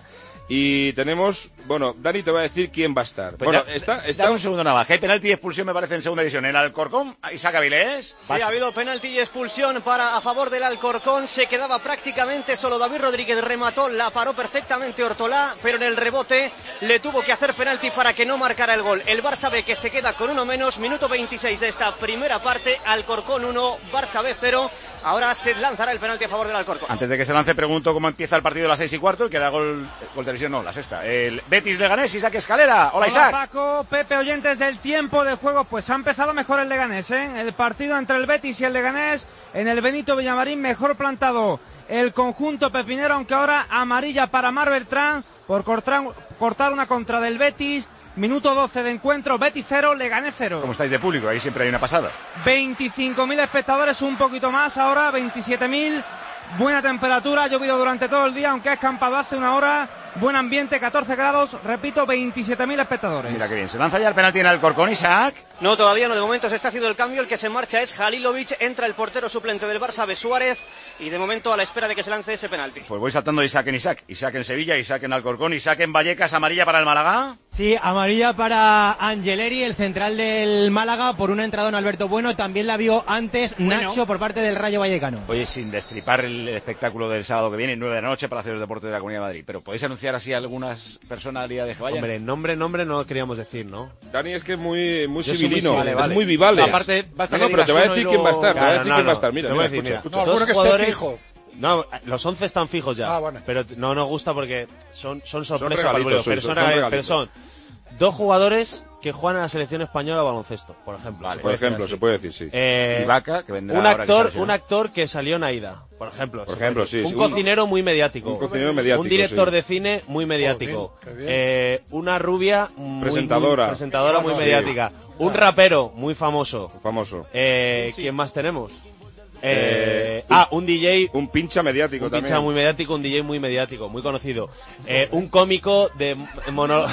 Y tenemos, bueno, Dani te va a decir quién va a estar. Pues bueno, ya, está, está... Dame un segundo nada más. Que hay penalti y expulsión, me parece, en segunda división. En Alcorcón, Isaac Avilés. Sí, ha habido penalti y expulsión para a favor del Alcorcón. Se quedaba prácticamente solo David Rodríguez, remató, la paró perfectamente Ortolá, pero en el rebote le tuvo que hacer penalti para que no marcara el gol. El Barça B que se queda con uno menos, minuto veintiséis de esta primera parte, Alcorcón uno, Barça B cero. Ahora se lanzará el penalti a favor del Alcorcón. Antes de que se lance, pregunto cómo empieza el partido a las seis y cuarto, el que da gol, gol televisión, no, la sexta. El Betis Leganés, Isaac Escalera. Hola, Hola Isaac. Paco, Pepe, oyentes del tiempo de juego, pues ha empezado mejor el Leganés, ¿eh? El partido entre el Betis y el Leganés, en el Benito Villamarín, mejor plantado el conjunto pepinero, aunque ahora amarilla para Mar Bertrán por cortar, cortar una contra del Betis. Minuto doce de encuentro, Betis cero, Leganés cero. ¿Cómo estáis de público? Ahí siempre hay una pasada. veinticinco mil espectadores, un poquito más, ahora veintisiete mil. Buena temperatura, ha llovido durante todo el día, aunque ha escampado hace una hora. Buen ambiente, catorce grados, repito, veintisiete mil espectadores. Mira qué bien, se lanza ya el penalti en Alcorcón, Isaac. No, todavía no, de momento se está haciendo el cambio, el que se marcha es Halilovic, entra el portero suplente del Barça, B. Suárez, y de momento a la espera de que se lance ese penalti. Pues voy saltando de Isaac en Isaac, Isaac en Sevilla, Isaac en Alcorcón, Isaac en Vallecas, amarilla para el Málaga. Sí, amarilla para Angeleri, el central del Málaga, por una entrada en Alberto Bueno, también la vio antes bueno. Nacho por parte del Rayo Vallecano. Oye, sin destripar el espectáculo del sábado que viene, nueve de la noche, Palacio de los Deportes de la Comunidad de Madrid, pero ¿podéis anunciar así algunas personalidades que vayan? Hombre, nombre, nombre no queríamos decir, ¿no? Dani es que es muy, muy Yo civilino, muy, vale, es vale. muy vivales. Aparte, basta no, no, que pero te voy a decir lo... quién va a estar, claro, te voy a decir no, quién no. va a estar, mira, te mira, voy a decir, escucha, mira. escucha. No, alguno que jugadores... esté fijo. No, los once están fijos ya. Ah, bueno. Pero no nos gusta porque son, son sorpresas son para el público. son, Pero son, son pero son dos jugadores que juegan en la selección española de baloncesto, por ejemplo. Vale, por ejemplo, se puede decir, sí. Eh, Ibaka, que vendrá un ahora actor, que un actor que salió en Aida, por ejemplo. Por ejemplo, sí. Un sí, cocinero muy mediático. Un cocinero mediático. Un director sí. de cine muy mediático. Joder, qué bien. Eh, una rubia muy, Presentadora. muy, presentadora muy Sí. mediática. Un rapero muy famoso. Famoso. Eh, ¿Quién más tenemos? Eh, eh, ah, un D J. Un pincha mediático Un también. pincha muy mediático, un D J muy mediático, muy conocido. Eh, un cómico de mono...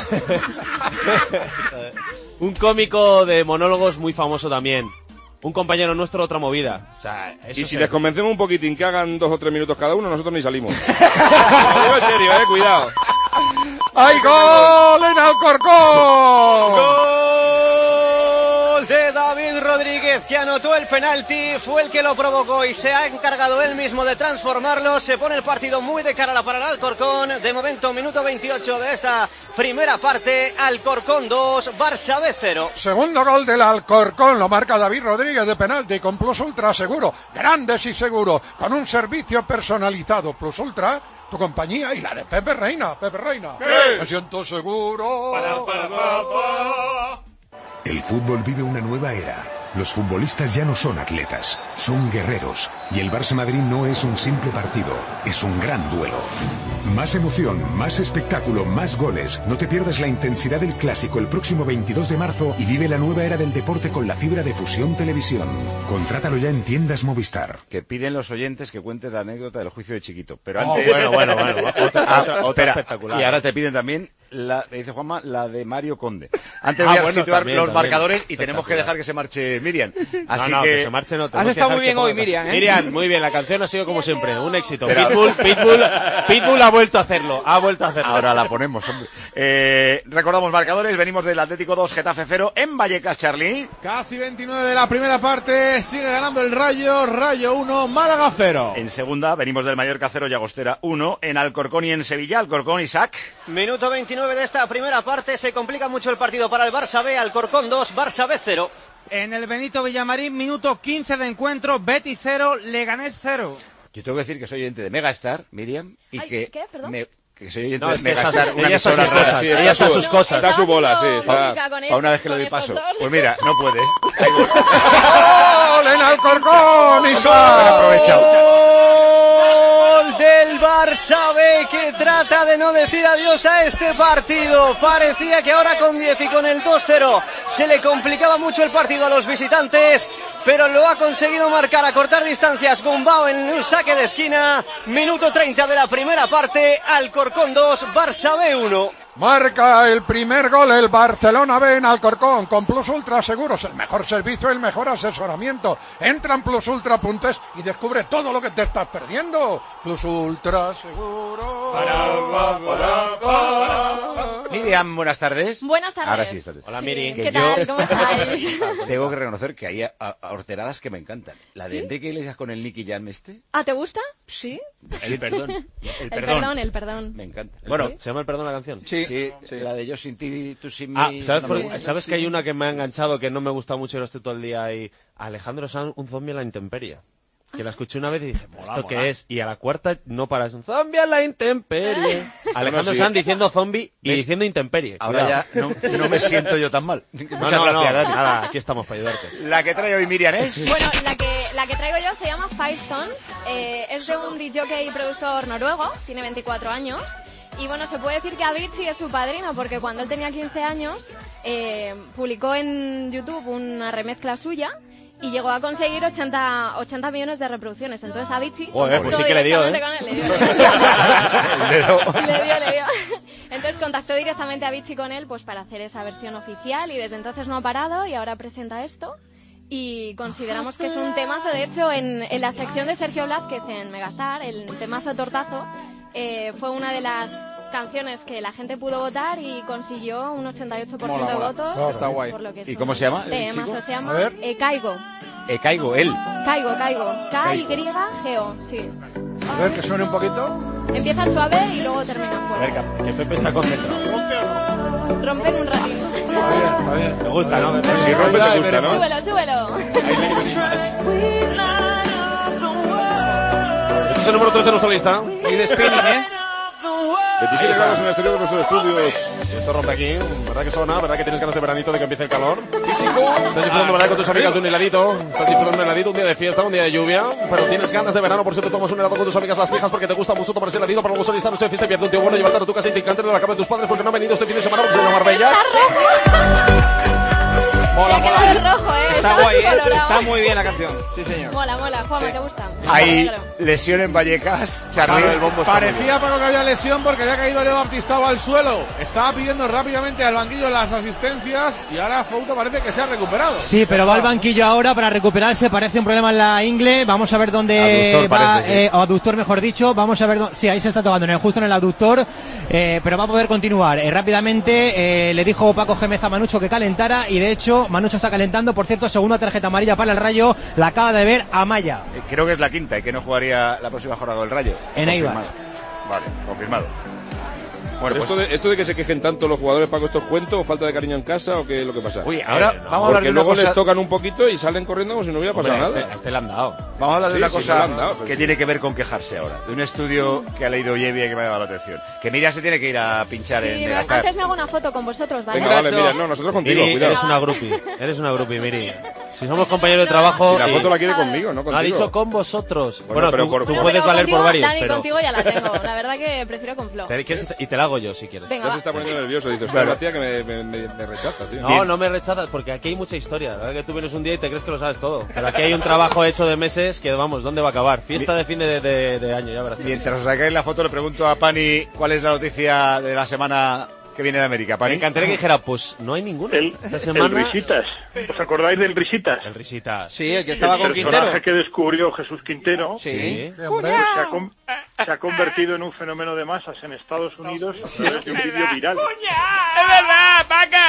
un cómico de monólogos muy famoso también. Un compañero nuestro de otra movida. O sea, eso y si se... les convencemos un poquitín que hagan dos o tres minutos cada uno, nosotros ni salimos. No, digo en serio, eh, cuidado. ¡Hay gol en Alcorcón! ¡Gol de David Rodríguez, que anotó el penalti! Fue el que lo provocó y se ha encargado él mismo de transformarlo. Se pone el partido muy de cara para el Alcorcón. De momento, minuto veintiocho de esta primera parte. Alcorcón dos, Barça B cero. Segundo gol del Alcorcón, lo marca David Rodríguez de penalti con Plus Ultra Seguro. Grandes y seguros, con un servicio personalizado. Plus Ultra, tu compañía y la de Pepe Reina. Pepe Reina. ¿Qué? Me siento seguro. Para, para, para, para. El fútbol vive una nueva era. Los futbolistas ya no son atletas, son guerreros. Y el Barça Madrid no es un simple partido, es un gran duelo. Más emoción, más espectáculo, más goles. No te pierdas la intensidad del clásico el próximo veintidós de marzo y vive la nueva era del deporte con la fibra de Fusión Televisión. Contrátalo ya en tiendas Movistar. Que piden los oyentes que cuentes la anécdota del juicio de Chiquito. Pero Oh, antes... bueno, bueno, bueno. Otra, Ah, otra, otra espera, espectacular. Y ahora te piden también, la, dice Juanma, la de Mario Conde. Antes Ah, voy a bueno, situar también, los también. marcadores y tenemos que dejar que se marche Miriam. Así no, no, que... que se marche no. Has tenemos que estado dejar muy que bien hoy, ponga- Miriam, ¿eh? Miriam, muy bien. La canción ha sido como siempre, un éxito. Pero- Pitbull, Pitbull, Pitbull ha vuelto a hacerlo. Ha vuelto a hacerlo. Ahora la ponemos, hombre. Eh, recordamos marcadores, venimos del Atlético dos, Getafe cero, en Vallecas, Charlie. Casi veintinueve de la primera parte, sigue ganando el Rayo, Rayo uno, Málaga cero. En segunda, venimos del Mallorca cero, Llagostera uno, en Alcorcón y en Sevilla, Alcorcón, Isaac. Minuto veintinueve de esta primera parte, se complica mucho el partido para el Barça B, Alcorcón dos, Barça B cero. En el Benito Villamarín, minuto quince de encuentro, Betis cero, Leganés cero. Yo tengo que decir que soy oyente de Megastar, Miriam, y Ay, que... ¿qué? Perdón. me- que soy oyente No, de es que está- Megastar, una ella está a emisora sus rara. cosas, Sí, ella está está a su- sus cosas. Está a su bola, sí. haciendo Está... música con Para una vez que estos- le doy con paso. estos dos. Pues mira, no puedes. ¡Gol en Alcorcón, Isaac! Aprovechado. Gol del Barça B que trata de no decir adiós a este partido. Parecía que ahora con diez y con el dos cero se le complicaba mucho el partido a los visitantes, pero lo ha conseguido marcar a cortar distancias Gumbao en un saque de esquina. Minuto treinta de la primera parte, Alcorcón dos, Barça B uno. Marca el primer gol el Barcelona B en Alcorcón con Plus Ultra Seguros, el mejor servicio, el mejor asesoramiento. Entra en Plus Ultra punto es y descubre todo lo que te estás perdiendo. Plus Ultra Seguros. Miriam, buenas tardes. Buenas tardes. Ahora sí, está. Hola, Miri. Que ¿Qué yo tal? ¿Cómo estáis? tengo que reconocer que hay a- a- a horteradas que me encantan. La de ¿Sí? Enrique Iglesias con el Nicky Jam este. ¿Ah, te gusta? Sí. El perdón. El El perdón. perdón, el perdón. Me encanta. Bueno, Bueno, ¿se llama el perdón la canción? sí, la de yo sin ti, tú sin Ah, mí. ¿sabes, no por- me gusta. ¿sabes que hay una que me ha enganchado que no me gusta mucho y lo estoy todo el día ahí? Alejandro Sanz, un zombie en la intemperie. Que la escuché una vez y dije, ¿esto qué es? Y a la cuarta no paras, un zombie en la intemperie. Alejandro sí. Sanz diciendo zombie y ¿Ves? diciendo intemperie. Ahora ya no, no me siento yo tan mal. No, Muchas no, no, gracias, Dani. nada, aquí estamos para ayudarte. La que trae hoy Miriam es... Bueno, la que, la que traigo yo se llama Firestone. Eh, es de un D J y productor noruego, tiene veinticuatro años. Y bueno, se puede decir que Avicii es su padrino, porque cuando él tenía quince años, eh, publicó en YouTube una remezcla suya y llegó a conseguir ochenta, ochenta millones de reproducciones. Entonces Avicii... Joder, pues contactó sí que le dio, ¿eh? directamente con él, le dio. Le dio, le dio. Entonces contactó directamente a Avicii con él pues para hacer esa versión oficial y desde entonces no ha parado y ahora presenta esto. Y consideramos que es un temazo. De hecho, en, en la sección de Sergio Blázquez en Megastar, el temazo Tortazo, eh, fue una de las canciones que la gente pudo votar y consiguió un ochenta y ocho por ciento Mola, de mola. votos. No, está guay. Por lo que es ¿Y un cómo se llama el temazo. chico? Se llama A ver. eh, Caigo. Eh, caigo, él. Caigo, Caigo. K Y Caigo. G O, sí. A ver, que suene un poquito. Empieza suave y luego termina A fuerte. ver, que, que Pepe está concentrado. Rompen un ratito. Me gusta, ¿no? Pepe? Si rompe te gusta, ¿no? Súbelo, súbelo. Este es el número tres de nuestra lista. Y de spinning, ¿eh? veintisiete grados en el exterior de nuestros estudios. Y esto rompe aquí, ¿verdad que suena? ¿Verdad que tienes ganas de veranito de que empiece el calor? Estás disfrutando, ¿verdad? Con tus amigas de un heladito. Estás disfrutando de un heladito, un día de fiesta, un día de lluvia. Pero tienes ganas de verano, por eso te tomas un helado con tus amigas las fijas porque te gusta mucho tomar ese heladito para luego salir esta noche de fiesta y pierde un tío bueno, llevarte a tu casa y te encanta en la cama de tus padres porque no han venido este fin de semana porque se llaman Marbellas. Mola, mola. Ha quedado rojo, ¿eh? Está Estaba guay, ¿eh? valorado. Está muy bien la canción. Sí, señor. Mola, mola. Juanma, ¿te gusta? Hay Negro. lesión en Vallecas, Charlie. Claro, el bombo está muy Parecía Paco que había lesión porque había caído Leo Baptistao al suelo. Estaba pidiendo rápidamente al banquillo las asistencias y ahora Fouto parece que se ha recuperado. Sí, pero va al banquillo ahora para recuperarse. Parece un problema en la ingle. Vamos a ver dónde Aductor va, parece, sí. eh, o aductor mejor dicho. Vamos a ver dónde. Sí, ahí se está tocando, en el, justo en el aductor. Eh, pero va a poder continuar. Eh, rápidamente eh, le dijo Paco Gémez a Manucho que calentara y de hecho Manucho está calentando. Por cierto, segunda tarjeta amarilla para el Rayo. La acaba de ver Amaya. Eh, Creo que es la quinta y que no jugaría la próxima jornada del Rayo. En Eibar. Confirmado. Vale, confirmado. Bueno, pues ¿Esto, de, ¿Esto de que se quejen tanto los jugadores, Paco, esto es cuento o falta de cariño en casa o qué es lo que pasa? Uy, ahora Eh, no, vamos a hablar porque de una luego cosa- les tocan un poquito y salen corriendo como si no hubiera pasado Hombre, nada. a este- a este le han dado. Vamos a hablar de Sí, una sí, cosa me lo han dado, pero que sí. tiene que ver con quejarse ahora. De un estudio que ha leído Yevi y que me ha llamado la atención. Que Miriam se tiene que ir a pinchar Sí, en me- Megastar. antes me hago una foto con vosotros, ¿vale? Venga, vale, mira, no, nosotros contigo, Miri, cuidado. eres una groupie. Eres una groupie, Miri. Si somos compañeros de trabajo... Si la foto y... la quiere conmigo, no contigo. No, ha dicho con vosotros. Bueno, Bueno, pero tú, por- tú No, puedes Pero valer contigo, por varios, Dani, pero... contigo ya la tengo. La verdad que prefiero con Flo. Te quieres- Y te la hago yo, si quieres. Venga, Ya va. se está poniendo nervioso. Dices, Claro. la tía que me, me, me, me rechaza, tío. No, no me rechazas, porque aquí hay mucha historia. La verdad que tú vienes un día y te crees que lo sabes todo. Pero aquí hay un trabajo hecho de meses que, vamos, ¿dónde va a acabar? Fiesta de fin de, de, de año, ya verás. Mientras os sacáis la foto, le pregunto a Pani cuál es la noticia de la semana que viene de América. Pani. Me encantaría que dijera, pues no hay ninguna. El, Esta el semana... Risitas. ¿Os acordáis del Risitas? El Risitas. Sí, el que estaba con El Quintero. personaje que descubrió Jesús Quintero. Sí. Pues se, ha con- se ha convertido en un fenómeno de masas en Estados Unidos a través de un vídeo viral. ¡Es verdad,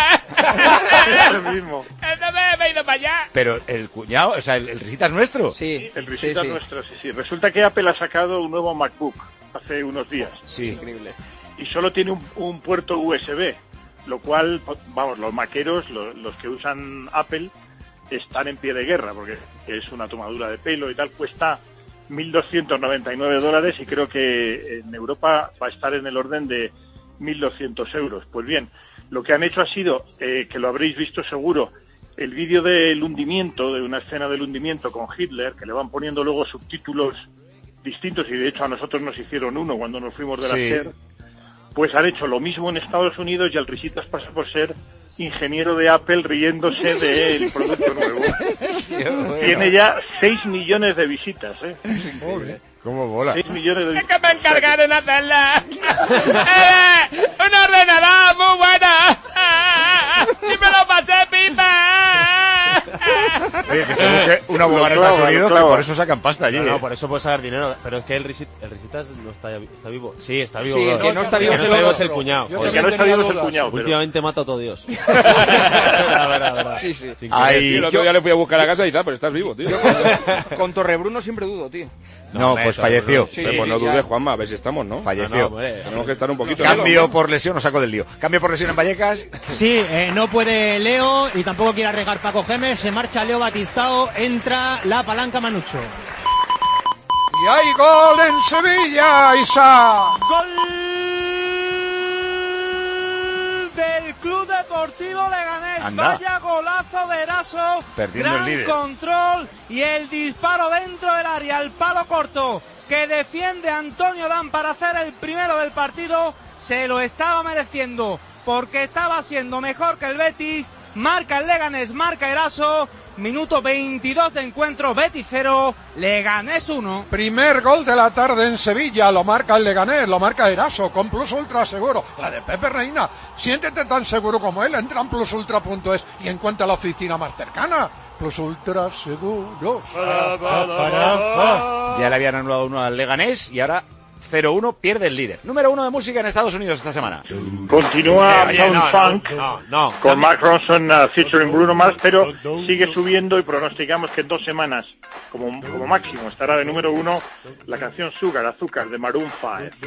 Paca! Es el mismo. Entonces me he ido para allá. Pero el cuñado, o sea, el, el risita es nuestro. Sí, El Risitas sí, sí. nuestro, sí, sí. Resulta que Apple ha sacado un nuevo MacBook hace unos días. Sí. Increíble. Y solo tiene un, un puerto U S B, lo cual, vamos, los maqueros, los, los que usan Apple, están en pie de guerra, porque es una tomadura de pelo y tal, cuesta mil doscientos noventa y nueve dólares y creo que en Europa va a estar en el orden de mil doscientos euros. Pues bien, lo que han hecho ha sido, eh, que lo habréis visto seguro, el vídeo del hundimiento, de una escena del hundimiento con Hitler, que le van poniendo luego subtítulos distintos, y de hecho a nosotros nos hicieron uno cuando nos fuimos de la Sí. SER, pues han hecho lo mismo en Estados Unidos y el Risitas pasa por ser ingeniero de Apple riéndose del producto nuevo. Tiene ya seis millones de visitas, ¿eh? Es increíble. ¿Cómo bola? seis millones de Es que me encargaron hacerla. ¡Eh! ¡Un ordenador muy bueno! ¡Y me lo pasé, pipa! Oye, que se busque una abogada en Lo clava, Estados lo Unidos, que clava. por eso sacan pasta allí. No, no, ¿eh? por eso puedes sacar dinero. Pero es que el, Risit, el Risitas no está, está vivo. Sí, está vivo. Sí, bro. el que no está vivo El que es no el está vivo otro. es el cuñado. Yo Joder. El que no está tenía vivo es el dudas. cuñado, pero... Últimamente mata a todo Dios. Verdad, verdad, verdad. Sí, sí. Sin Ay, querer. Sí, el otro día le fui a buscar a casa y tal, pero estás vivo, tío. Con Torrebruno siempre dudo, tío. No, hombre, pues eso, falleció. Sí, pues no dudes, Juanma, a ver si estamos, ¿no? Falleció. No, no, hombre. Tenemos que estar un poquito... Cambio por lesión, os saco del lío. Cambio por lesión en Vallecas. Sí, eh, no puede Leo y tampoco quiere arriesgar Paco Gémez. Se marcha Leo Batistao, entra la palanca Manucho. Y hay gol en Sevilla, Isa. Gol del Club Deportivo Leganés. Anda. Vaya golazo de Eraso. Perdiendo el Gran líder. control y el disparo dentro del área, al palo corto que defiende Antonio Dan para hacer el primero del partido. Se lo estaba mereciendo porque estaba siendo mejor que el Betis. Marca el Leganés, marca Eraso. Minuto veintidós de encuentro, Betis cero, Leganés uno. Primer gol de la tarde en Sevilla, lo marca el Leganés, lo marca Eraso, con Plus Ultra seguro. La de Pepe Reina, siéntete tan seguro como él, entra en plus ultra punto es y encuentra la oficina más cercana. Plus Ultra Seguros. Ya le habían anulado uno al Leganés y ahora cero uno pierde el líder. Número uno de música en Estados Unidos esta semana. Continúa Oye, Sound no, Funk No, no. con Mark Ronson uh, featuring Bruno Mars, pero sigue subiendo y pronosticamos que en dos semanas, como, como máximo, estará de número uno la canción Sugar, Azúcar, de Maroon cinco.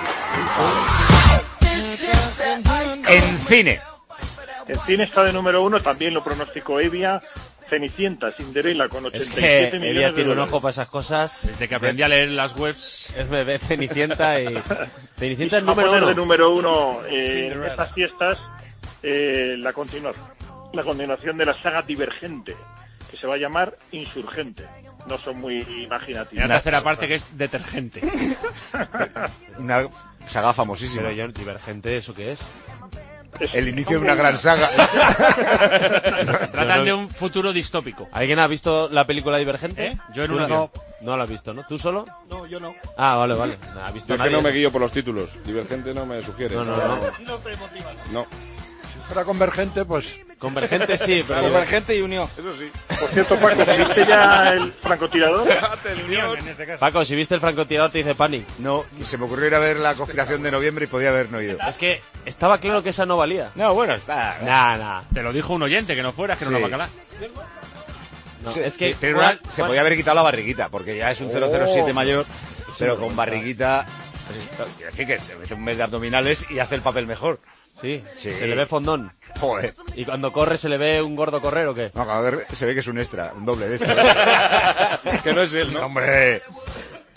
En cine. En cine está de número uno, también lo pronosticó Evia, Cenicienta, Cinderella, con Es ochenta y que siete ella millones de tiene un dólares. ojo para esas cosas. Desde que aprendí a leer las webs. Es bebé Cenicienta y... Cenicienta es Va a número poner uno. de número uno eh, en Cinderella. estas fiestas eh, la, continua- la continuación de la saga Divergente, que se va a llamar Insurgente. No son muy Y imaginativos. la tercera parte que es detergente. Una saga famosísima. Pero yo, Divergente, ¿eso qué es? El inicio de una gran saga. Tratan de un futuro distópico. ¿Alguien ha visto la película Divergente? ¿Eh? Yo en ¿Tú una la- no. No la has visto, ¿no? ¿Tú solo? No, yo no. Ah, vale, vale. No ha visto Yo es que nadie no me eso. guío por los títulos. Divergente no me sugiere. No, no, no. No te motiva. No. Para Convergente, pues... Convergente sí, pero... Convergente y Unión. Eso sí. Por cierto, Paco, ¿viste ya el francotirador? Paco, si viste el francotirador te dice Pani. No, se me ocurrió ir a ver la conspiración de noviembre y podía haber no ido. Es que estaba claro que esa no valía. No, bueno, está. Nah, nah. Te lo dijo un oyente, que no fueras, que no Sí. lo va a calar. No, Sí, es que... tiene ¿cuál- una- se cuál- podía haber quitado la barriguita, porque ya es un cero cero siete Oh. mayor, pero con vergüenza. barriguita. Pues, quiero decir que se mete un mes de abdominales y hace el papel mejor. Sí, Sí. se le ve fondón. Joder. ¿Y cuando corre se le ve un gordo correr o qué? No, a ver, se ve que es un extra, un doble de esto. Que no es él, ¿no? Hombre.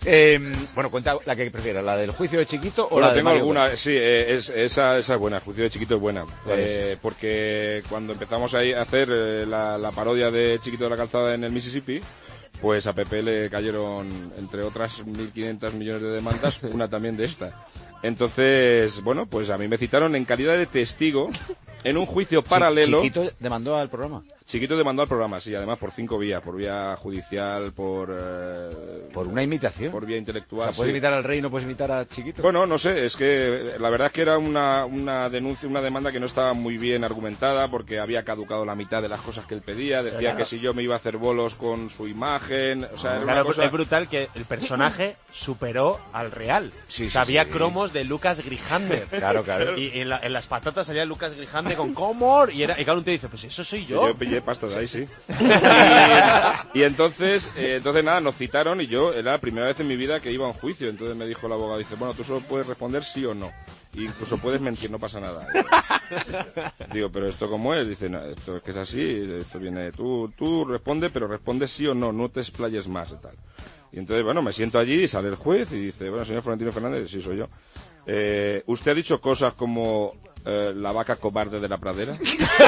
Eh, bueno, cuenta la que prefieras, la del juicio de Chiquito o Bueno, la de tengo Mario alguna, Gómez. sí, eh, es, esa, esa es buena, el juicio de Chiquito es buena. ¿Cuál es Eh, porque cuando empezamos ahí a hacer eh, la, la parodia de Chiquito de la Calzada en el Mississippi, pues a Pepe le cayeron, entre otras mil quinientos millones de demandas, una también de esta. Entonces, bueno, pues a mí me citaron en calidad de testigo en un juicio paralelo. Chiquito demandó al programa. Chiquito demandó al programa, sí, además por cinco vías, por vía judicial, por... Eh, por una imitación. Por vía intelectual. O sea, ¿puedes sí. imitar al rey y no puedes imitar a Chiquito? Bueno, no sé, es que la verdad es que era una, una denuncia, una demanda que no estaba muy bien argumentada porque había caducado la mitad de las cosas que él pedía, decía Claro. que si yo me iba a hacer bolos con su imagen, o sea, era una Claro, cosa... es brutal que el personaje superó al real. Sí, O sea, sí, había sí. cromos de Lucas Grijander. Claro, claro. Y en, la- en las patatas salía Lucas Grijander con Comor y, era, y cada uno te dice, pues eso soy yo. Yo pillé pasta de ahí, sí. Y, y entonces, eh, entonces nada, nos citaron y yo, era la primera vez en mi vida que iba a un juicio. Entonces me dijo el abogado, dice, bueno, tú solo puedes responder sí o no. E incluso puedes mentir, no pasa nada. Digo, pero ¿esto cómo es? Dice, no, esto es que es así, esto viene, tú, tú responde, pero responde sí o no, no te explayes más y tal. Y entonces, bueno, me siento allí y sale el juez y dice, bueno, señor Florentino Fernández, sí soy yo. Eh, ¿Usted ha dicho cosas como eh, la vaca cobarde de la pradera?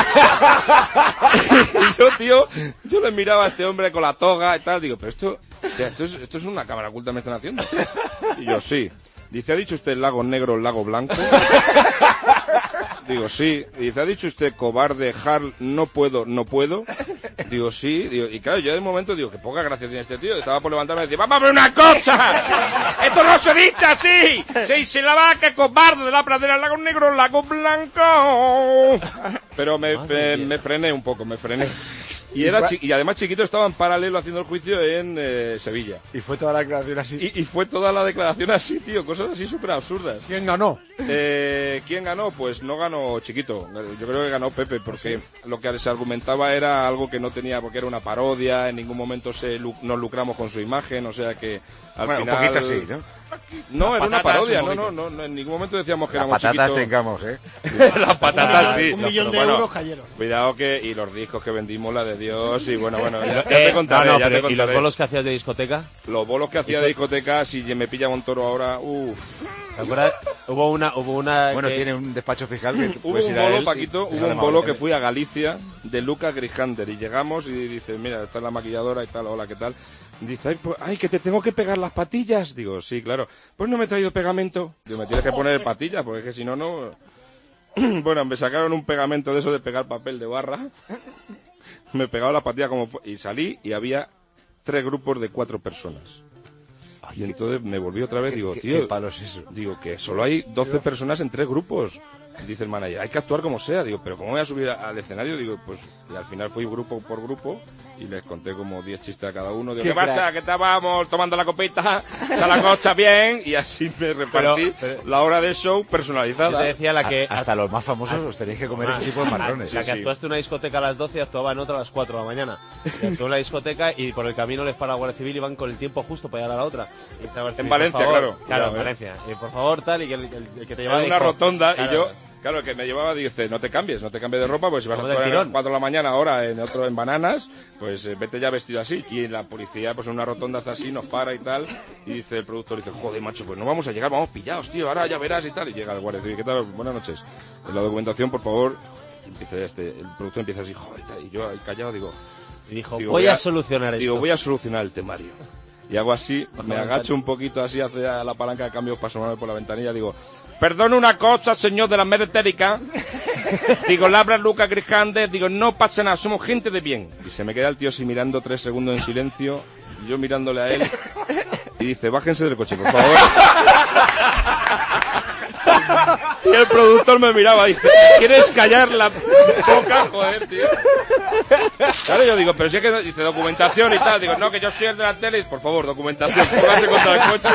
Y yo, tío, yo le miraba a este hombre con la toga y tal, digo, pero esto, ya, esto, es, esto es una cámara oculta, me están haciendo. Y yo, sí. Dice, ¿ha dicho usted lago negro, lago blanco? Digo, sí. Dice, ¿ha dicho usted cobarde, Harl, no puedo, no puedo? Digo, sí. Digo, y claro, yo de momento digo, qué poca gracia tiene este tío. Estaba por levantarme y decir, ¡vamos a ver una cosa! ¡Esto no se dice así! Se dice la vaca cobarde de la pradera, lago negro, lago blanco. Pero me, me, me frené un poco, me frené. Y, era chi- y además Chiquito estaba en paralelo haciendo el juicio en eh, Sevilla. Y fue toda la declaración así. Y, y fue toda la declaración así, tío, cosas así súper absurdas. ¿Quién ganó? Eh, ¿Quién ganó? Pues no ganó Chiquito. Yo creo que ganó Pepe, porque lo que se argumentaba era algo que no tenía, porque era una parodia, en ningún momento se lu- nos lucramos con su imagen, o sea que al Bueno, un final... poquito así, ¿no? No, Las era una patatas, parodia, un no, no, poquito. no, no, en ningún momento decíamos que Las éramos patatas Chiquito. tengamos, ¿eh? Las patatas sí. Un No, millón pero de bueno, euros cayeron. Cuidado que, y los discos que vendimos, la de Dios, y bueno, bueno, ya, ya Eh, te contaré, no, no, ya pero te contaré. ¿y los bolos que hacías de discoteca? Los bolos que hacía de discoteca, si me pilla Montoro ahora, uff. ¿Te acuerdas? Hubo una, hubo una Bueno, que- tiene un despacho fiscal que tú Hubo puedes un ir a bolo, él y Paquito, te hubo sale un más bolo barato. que fui a Galicia de Lucas Grijander y llegamos y dice, mira, está la maquilladora y tal, hola, ¿qué tal? Dice, ay, pues, ay, que te tengo que pegar las patillas. Digo, sí, claro. Pues no me he traído pegamento. Digo, me tienes que poner patillas, porque es que si no, no... Bueno, me sacaron un pegamento de eso de pegar papel de barra. Me pegaba la patilla como... fu- y salí y había tres grupos de cuatro personas. Y entonces me volví otra vez, digo, ¿Qué- tío... qué palo es eso? Digo, que solo hay doce personas en tres grupos. Dice el manager, hay que actuar como sea. Digo, pero ¿cómo voy a subir a- al escenario? Digo, pues, y al final fui grupo por grupo y les conté como diez chistes a cada uno. Digo, Qué ¿qué pasa? crack. Que estábamos tomando la copita, está la cosa bien, y así me repartí la hora de show personalizada. Yo te decía la que... Hasta los más famosos os tenéis que comer ese tipo de marrones. La que actuaste en una discoteca a las doce y actuaba en otra a las cuatro de la mañana. Y actuó en la discoteca y por el camino les para la Guardia Civil y van con el tiempo justo para llegar a la otra. Y te va a decir, En por Valencia, favor, claro. Claro, Claro, en eh. Valencia. Y por favor, tal, y que el, el- el que te En llevaba una dijo, rotonda claro, y yo, claro, que me llevaba, dice, no te cambies, no te cambies de ropa, pues si vas a Como del actuar a las tirón. cuatro de la mañana ahora en otro en Bananas, pues eh, vete ya vestido así. Y la policía, pues en una rotonda hace así, nos para y tal, y dice el productor, dice, joder, macho, pues no vamos a llegar, vamos pillados, tío, ahora ya verás y tal. Y llega el guardia civil, ¿qué tal? Buenas noches. En la documentación, por favor, empieza este, el productor empieza así, joder, tal, y yo ahí callado digo, Y dijo, digo, voy a solucionar Digo, esto. voy a solucionar el temario. Y hago así, Baja me la agacho ventana. un poquito así hacia la palanca de cambios para asomarme por la ventanilla, digo, perdone una cosa, señor de la meretérica. Digo, le habla Lucas Grijander, digo, no pasa nada, somos gente de bien. Y se me queda el tío así mirando tres segundos en silencio, y yo mirándole a él, y dice, bájense del coche, por favor. Y el productor me miraba y dice, ¿quieres callar la boca? Joder, tío. Claro, yo digo, pero si es que dice documentación y tal. Digo, no, que yo soy el de la tele. Por favor, documentación. Póngase contra el coche.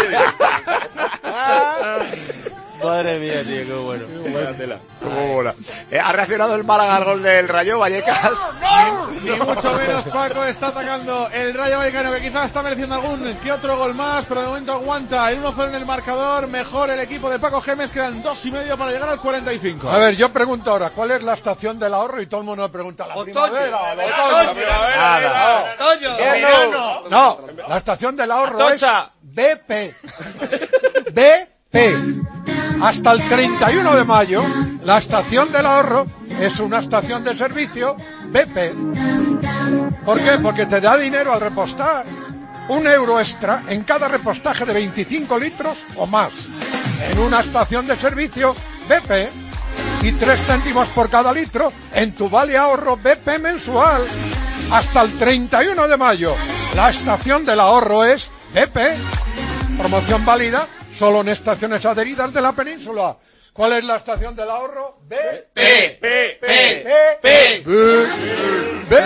Madre mía, tío, qué bueno. Buena tela. Cómo mola. Eh, ¿Ha reaccionado el Málaga al gol del Rayo Vallecas? Ni mucho menos, Paco, está atacando el Rayo Vallecano, que quizás está mereciendo algún que otro gol más, pero de momento aguanta el uno cero en el marcador. Mejor el equipo de Paco Gémez, quedan dos y medio para llegar al cuarenta y cinco. A ver, yo pregunto ahora, ¿cuál es la estación del ahorro? Y todo el mundo me pregunta, la primavera, el otoño. Nada. No, no, la estación del ahorro es B P. B P. Hasta el treinta y uno de mayo, la estación del ahorro es una estación de servicio B P. ¿Por qué? Porque te da dinero al repostar. Un euro extra en cada repostaje de veinticinco litros o más. En una estación de servicio B P. Y tres céntimos por cada litro en tu vale ahorro B P mensual. Hasta el treinta y uno de mayo. La estación del ahorro es B P. Promoción válida solo en estaciones adheridas de la península. ¿Cuál es la estación del ahorro? B P. P. P. P. B.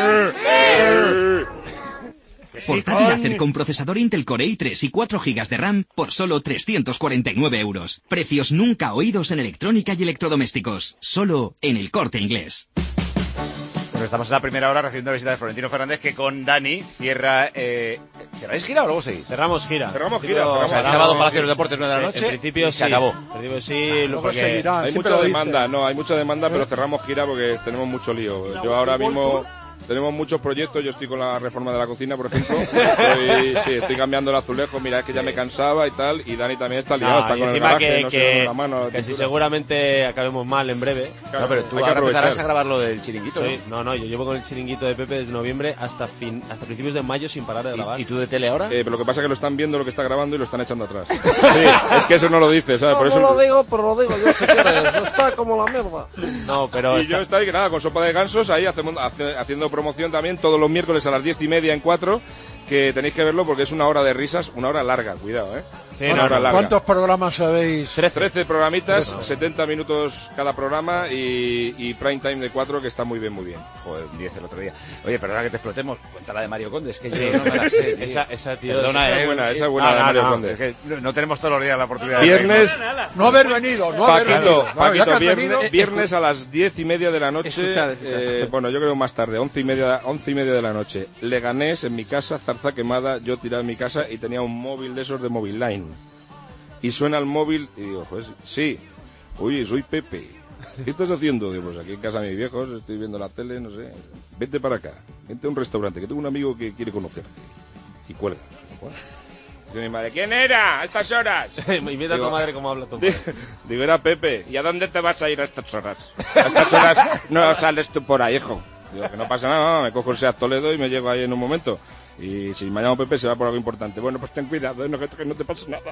Portátil Acer con procesador Intel Core i tres y cuatro gigas de RAM por solo trescientos cuarenta y nueve euros. Precios nunca oídos en electrónica y electrodomésticos. Solo en El Corte Inglés. Pues estamos en la primera hora recibiendo la visita de Florentino Fernández, que con Dani cierra... Eh, ¿Cerráis gira o luego seguís? Cerramos gira. Cerramos gira. Pero, cerramos O sea, el gira. sábado Palacio de los Deportes nueve de la Sí, noche en principio y sí. se acabó. En principio sí, lo porque... seguirá. Hay Siempre mucha lo demanda, dice. no, hay mucha demanda, pero cerramos gira porque tenemos mucho lío. Yo ahora mismo tenemos muchos proyectos, yo estoy con la reforma de la cocina, por ejemplo. Estoy, sí, estoy cambiando el azulejo, mira, es que ya me cansaba y tal, y Dani también está liado, No, está y con el encima garaje, que, no se que, le da la mano. la que si pintura. seguramente acabemos mal en breve. Claro, No, pero tú hay que ahora empezarás aprovechar. a grabar lo del chiringuito, Sí, ¿no? no, no, yo llevo con el chiringuito de Pepe desde noviembre hasta fin, hasta principios de mayo sin parar de grabar. ¿Y, ¿Y tú de tele ahora? Eh, pero lo que pasa es que lo están viendo lo que está grabando y lo están echando atrás. Sí, es que eso no lo dice, ¿sabes? No, Por eso no lo digo, pero lo digo yo si quieres. Está como la mierda. No, pero y está... yo estoy que nada, con sopa de gansos ahí hacemos, hace- haciendo promoción también todos los miércoles a las diez y media en cuatro, que tenéis que verlo porque es una hora de risas, una hora larga, cuidado, ¿eh? Sí, una no, hora no. larga. ¿Cuántos programas habéis? trece programitas, setenta minutos cada programa y, y prime time de cuatro, que está muy bien, muy bien. Joder, diez el otro día. Oye, pero ahora que te explotemos, cuéntala de Mario Conde, es que yo no me la sé. tío. Esa, esa, tío, Perdona, esa eh, es buena, eh, esa es buena no, de no, Mario no, Conde. es que no, no tenemos todos los días la oportunidad de Viernes, reírnos. No haber venido, no haber Paquito, venido. No, ya Paquito, que has viernes, venido- viernes a las diez y media de la noche, Escuchad, escuchad. eh, bueno, yo creo más tarde, once y media, once y media de la noche. Leganés en mi casa, zarza quemada, yo tirado en mi casa y tenía un móvil de esos de Mobile Line. Y suena el móvil y digo, pues sí, oye, soy Pepe. ¿Qué estás haciendo? Digo, pues aquí en casa de mis viejos, estoy viendo la tele, no sé. Vente para acá, vente a un restaurante, que tengo un amigo que quiere conocerte. Y cuelga. Dice mi madre, ¿quién era a estas horas? Y mira a tu Digo, madre cómo habla tu Digo, padre. digo, era Pepe. ¿Y a dónde te vas a ir a estas horas? A estas horas no sales tú por ahí, hijo. Digo, que no pasa nada, me cojo el Seat Toledo y me llego ahí en un momento. Y si me llamo Pepe será por algo importante. Bueno, pues ten cuidado, ¿eh? no, que, que no te pase nada.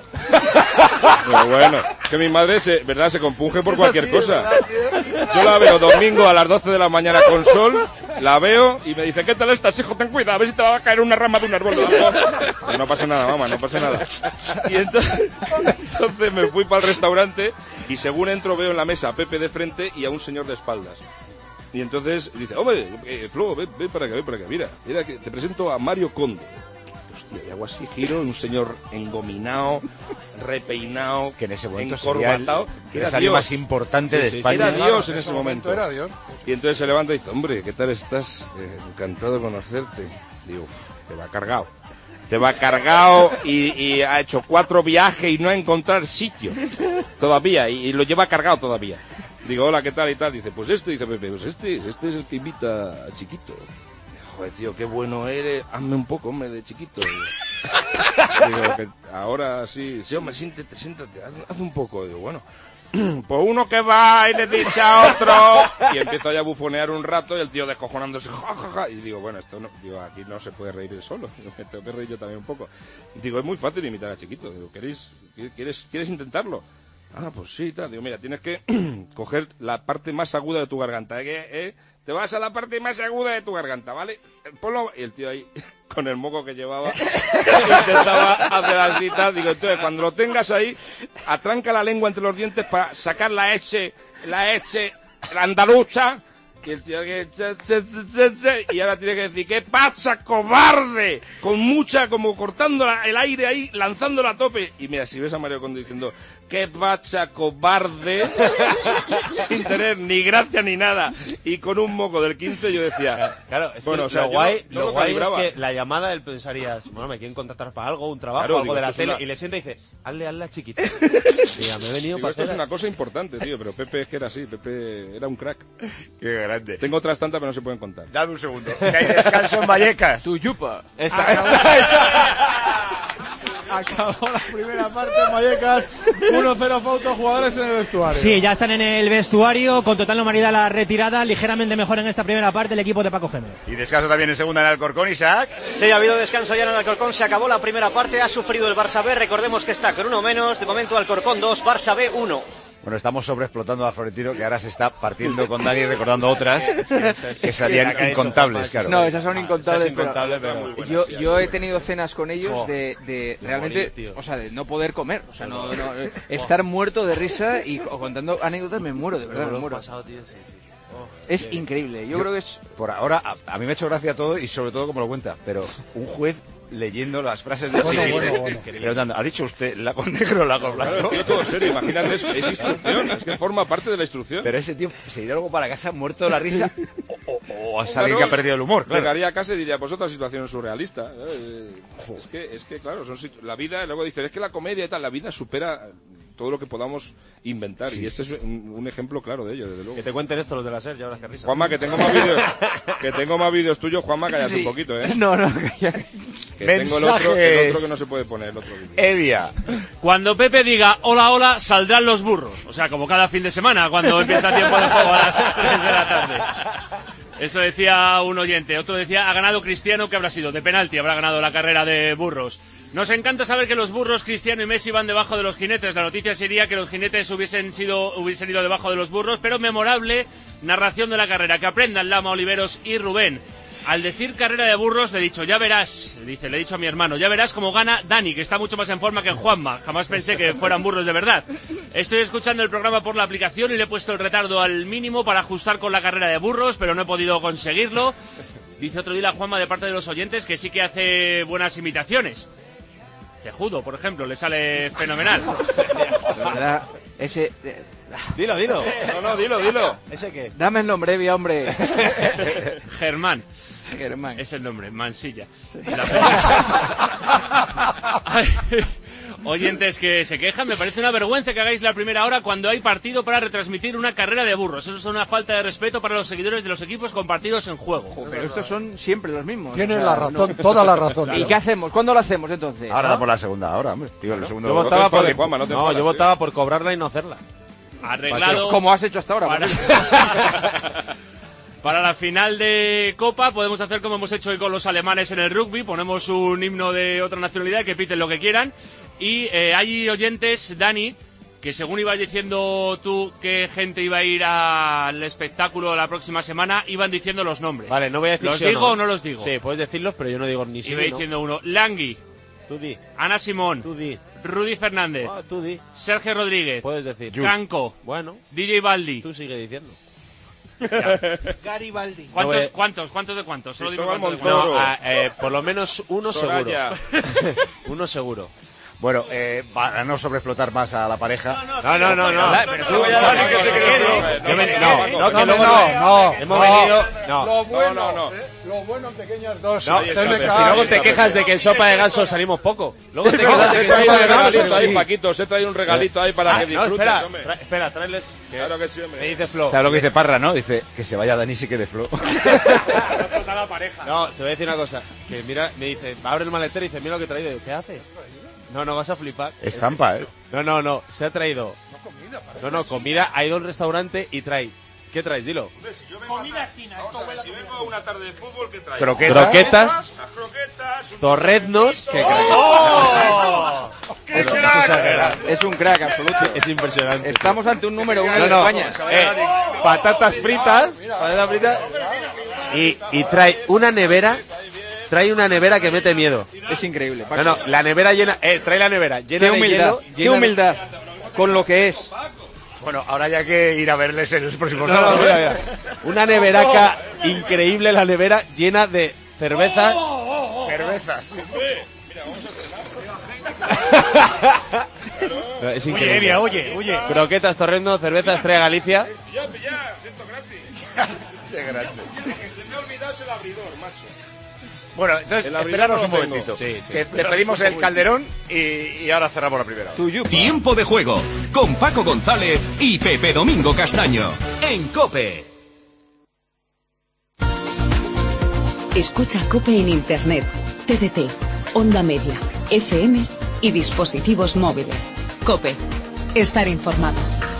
Pero bueno, que mi madre, se, ¿verdad? Se compunge por cualquier cosa. Yo la veo domingo a las doce de la mañana con sol, la veo y me dice, ¿qué tal estás, hijo? Ten cuidado, a ver si te va a caer una rama de un árbol. Que no pasa nada, mamá, no pasa nada. Y entonces, entonces me fui para el restaurante y según entro veo en la mesa a Pepe de frente y a un señor de espaldas. Y entonces dice, hombre, eh, Flo, ven, ven para acá, ven para acá, mira, mira que te presento a Mario Conde. Hostia, y hago así, giro, un señor engominado, repeinado, Que en ese momento sería el encorbatado. que era el más importante de España. Era Dios en En ese ese momento. momento era Dios. Y entonces se levanta y dice, hombre, ¿qué tal estás? Eh, encantado de conocerte. Digo, "Uf, te va cargado. Te va cargado y, y ha hecho cuatro viajes y no ha encontrado sitio todavía. Y, y lo lleva cargado todavía. Digo, hola, ¿qué tal y tal? Dice, pues este, dice Pepe, pues este, este es el que invita a Chiquito. Joder, tío, qué bueno eres. Hazme un poco, hombre, de Chiquito. Digo, que ahora sí, sí, hombre, siéntate, siéntate, haz, haz un poco. Digo, bueno, pues uno que va y le dice a otro. Y empiezo ya a bufonear un rato y el tío descojonándose, ja, ja, ja. Y digo, bueno, esto no, digo, aquí no se puede reír él solo. Digo, me tengo que reír yo también un poco. Digo, es muy fácil imitar a Chiquito. Digo, ¿queréis, quieres, quieres intentarlo? Ah, pues sí, tal. Digo, mira, tienes que coger la parte más aguda de tu garganta. ¿eh? Que, eh, te vas a la parte más aguda de tu garganta, ¿vale? Ponlo. Y el tío ahí, con el moco que llevaba, intentaba hacer así, tal. Digo, entonces, cuando lo tengas ahí, atranca la lengua entre los dientes para sacar la S, la S, la andaluza. Y el tío que... Y ahora tiene que decir, ¿qué pasa, cobarde? Con mucha, como cortando la- el aire ahí, lanzándolo a tope. Y mira, si ves a Mario Conde diciendo, ¿qué pasa, cobarde? Sin tener ni gracia ni nada. Y con un moco del quince yo decía... Claro, es bueno, que o sea, lo yo guay, no lo lo guay calibraba. es que la llamada del pensarías, bueno, me quieren contratar para algo, un trabajo, Claro, algo digo, de la esto es tele, una- y le sienta y dice, hazle, hazle a chiquita. Diga, me he venido Digo, para esto es hacer- una cosa importante, tío, pero Pepe es que era así, Pepe era un crack. Qué grande. Tengo otras tantas, pero no se pueden contar. Dame un segundo. Que hay descanso en Vallecas. Tu yupa. Esa, Ah, esa, esa. Acabó la primera parte en Vallecas. uno cero Fauto, jugadores en el vestuario. Sí, ya están en el vestuario con total normalidad la retirada, ligeramente mejor en esta primera parte el equipo de Paco Gémez. Y descanso también en segunda en Alcorcón, Isaac. Sí, ha habido descanso ya en el Alcorcón, se acabó la primera parte, ha sufrido el Barça B, recordemos que está con uno menos, de momento Alcorcón dos, Barça B uno. Bueno, estamos sobreexplotando a Florentino, que ahora se está partiendo con Dani recordando otras que salían incontables, claro. No, esas son incontables. Es incontable, pero, pero yo, yo he tenido cenas con ellos de, de realmente, morir, o sea, de no poder comer, o sea, no, no, estar muerto de risa y contando anécdotas me muero, de verdad, me muero. Pasado, tío, sí, sí. Oh, es bien. Increíble, yo, yo creo que es... Por ahora, a, a mí me ha hecho gracia todo y sobre todo como lo cuenta, pero un juez leyendo las frases de bueno, bueno, bueno. Preguntando, ¿ha dicho usted lago negro o lago blanco? Claro, todo serio, imagínate eso, es instrucción, es que forma parte de la instrucción. Pero ese tío se irá luego para casa muerto de la risa o, o, o a alguien que ha perdido el humor, claro. Llegaría a casa y diría, pues otra situación surrealista. Es que, es que claro, son la vida, y luego dicen, es que la comedia y tal, la vida supera todo lo que podamos inventar, sí, y este sí. es un, un ejemplo claro de ello, desde luego. Que te cuenten esto los de la SER, ya verás que risa. Juanma, que tengo más vídeos, que tengo más vídeos tuyos, Juanma, cállate sí. un poquito, ¿eh? No, no, cállate. Que tengo el otro, el otro que no se puede poner, el otro vídeo. Evia. Cuando Pepe diga hola, hola, saldrán los burros. O sea, como cada fin de semana, cuando empieza tiempo de juego a las tres de la tarde. Eso decía un oyente. Otro decía, ha ganado Cristiano, ¿qué habrá sido? De penalti habrá ganado la carrera de burros. Nos encanta saber que los burros Cristiano y Messi van debajo de los jinetes. La noticia sería que los jinetes hubiesen sido hubiesen ido debajo de los burros, pero memorable narración de la carrera. Que aprendan Lama, Oliveros y Rubén. Al decir carrera de burros le he dicho, ya verás, dice, le he dicho a mi hermano, ya verás cómo gana Dani, que está mucho más en forma que Juanma. Jamás pensé que fueran burros de verdad. Estoy escuchando el programa por la aplicación y le he puesto el retardo al mínimo para ajustar con la carrera de burros, pero no he podido conseguirlo. Dice otro día a Juanma de parte de los oyentes que sí que hace buenas imitaciones. Cejudo, por ejemplo, le sale fenomenal. Ese... Dilo, dilo. No, no, dilo, dilo. ¿Ese qué? Dame el nombre, Evia, hombre. Germán. Germán. Es el nombre, Mansilla. Oyentes que se quejan, me parece una vergüenza que hagáis la primera hora cuando hay partido para retransmitir una carrera de burros. Eso es una falta de respeto para los seguidores de los equipos con partidos en juego. Joder, pero estos son siempre los mismos. Tienen o sea, la razón, no... toda la razón. ¿Y qué hacemos? ¿Cuándo lo hacemos entonces? Ahora ¿no? por la segunda, ahora, hombre. Digo, el segundo yo votaba por, Juanma, no, no yo votaba por cobrarla y no hacerla. Arreglado. Como has hecho hasta ahora. Para... Para la final de Copa podemos hacer como hemos hecho hoy con los alemanes en el rugby, ponemos un himno de otra nacionalidad, que piten lo que quieran, y eh, hay oyentes, Dani, que según ibas diciendo tú qué gente iba a ir al espectáculo la próxima semana, iban diciendo los nombres. Vale, no voy a decir ¿Los sí digo o no? o no los digo? Sí, puedes decirlos, pero yo no digo ni sí Iba ni no. diciendo uno, Langui, tú di. Ana Simón, tú di. Rudy Fernández, oh, tú di. Sergio Rodríguez, puedes decir. Canco, bueno, D J Baldi. Tú sigue diciendo. Garibaldi. ¿Cuántos, no voy... ¿Cuántos? ¿Cuántos de cuántos? Solo dime cuántos de cuántos. No, a, eh, por lo menos uno Soraya. seguro. Uno seguro. Bueno, eh, para no sobreexplotar más a la pareja. No, no, no, no. Pero no, no, no, no. Hemos venido. No, lo bueno, no, no. Lo bueno, pequeñas dos. No, si luego te quejas de que en sopa de ganso salimos poco. Luego te quejas de que en sopa de ganso ahí, Paquito, se trae un regalito ahí para ah, que disfrutes, no, espera, hombre. Tra espera, tráeles. Claro que sí, hombre. Me dice Flo. ¿Sabes lo que dice Parra, no? Dice que se vaya Dani y que de Flo. No, te voy a decir una cosa. Que mira, me dice, abre el maletero y dice, mira lo que he traído. ¿Qué haces? No, no, vas a flipar. Estampa, ¿eh? No, no, no. Se ha traído. No comida, No, no, comida. Ha ido a un restaurante y trae. ¿Qué traes? Dilo. Comida china. Esto huele a si vengo a una tarde de fútbol, ¿qué traes? Croquetas. Croquetas. Las croquetas. Torreznos. ¿Qué ¡Oh! ¡Qué crack! Es un crack absoluto. Es impresionante. Estamos ante un número uno no, de no. España. Eh, patatas fritas. Patatas fritas. Y, y trae una nevera. Trae una nevera que mete miedo. Es increíble. No, no, la nevera llena. Eh, trae la nevera llena qué humildad, de hielo. Qué llena humildad. De... Con lo que es. Bueno, ahora ya hay que ir a verles el próximo no, sábado. no, mira, mira. Una neveraca increíble, la nevera llena de cervezas. Cervezas. No, es increíble. Oye, Evia, oye, oye. Croquetas, torrendo, cerveza, Estrella Galicia. Ya, ya, siento gratis. Qué grande. Que se me ha olvidado el abridor, macho. Bueno, entonces, esperaros un momentito. Sí, sí. Que despedimos el Calderón y, y ahora cerramos la primera. Tiempo de juego con Paco González y Pepe Domingo Castaño en COPE. Escucha COPE en Internet, T D T, Onda Media, F M y dispositivos móviles. COPE. Estar informado.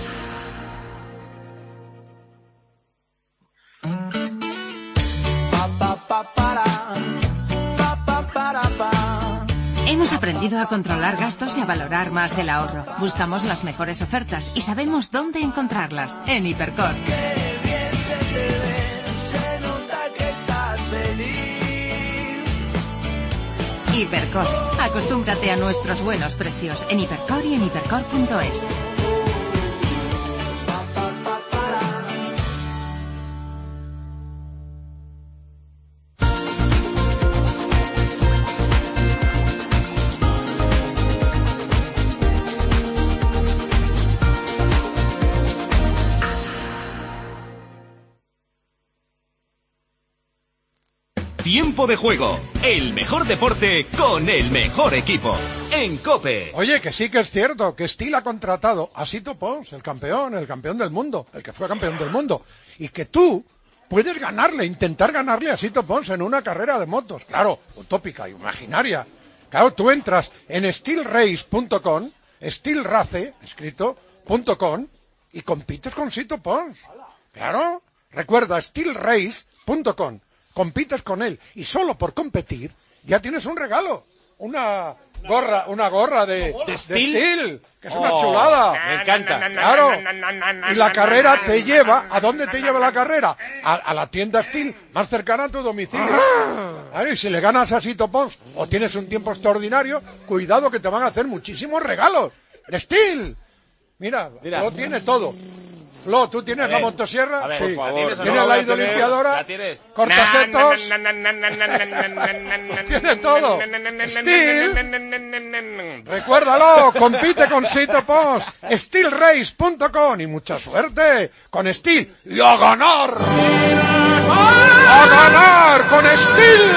Hemos aprendido a controlar gastos y a valorar más el ahorro. Buscamos las mejores ofertas y sabemos dónde encontrarlas. En Hipercor. Qué bien se te ve, se nota que estás feliz. Hipercor. Acostúmbrate a nuestros buenos precios en Hipercor y en hipercor punto es. Tiempo de juego, el mejor deporte con el mejor equipo, en COPE. Oye, que sí que es cierto, que Steel ha contratado a Sito Pons, el campeón, el campeón del mundo, el que fue campeón del mundo, y que tú puedes ganarle, intentar ganarle a Sito Pons en una carrera de motos, claro, utópica, imaginaria. Claro, tú entras en steel race punto com, Steel Race, escrito, punto com, y compites con Sito Pons. Claro, recuerda, steel race punto com. Compites con él y solo por competir ya tienes un regalo, una gorra, una gorra de, de Steel, que es una Oh, chulada. me encanta. Claro. Y la carrera te lleva, ¿a dónde te lleva la carrera? A, a la tienda Steel más cercana a tu domicilio. Claro, y si le ganas a Sito Pons o tienes un tiempo extraordinario, cuidado que te van a hacer muchísimos regalos de Steel. Mira, Mira. lo tiene todo. Flo, ¿tú tienes A ver, la motosierra? a ver, Sí. por favor. ¿La tienes o no? ¿Tienes La la voy a tener. hidrolimpiadora? ¿La tienes? ¿Cortasetos? Na, na, na, na, na, na, na, na, na, na, Tiene todo. na, na, na, na, Steel. na, na, na, na, na, na. Recuérdalo, compite con Sito Pons, steel race punto com y mucha suerte con Steel y a ganar. A ganar con Steel.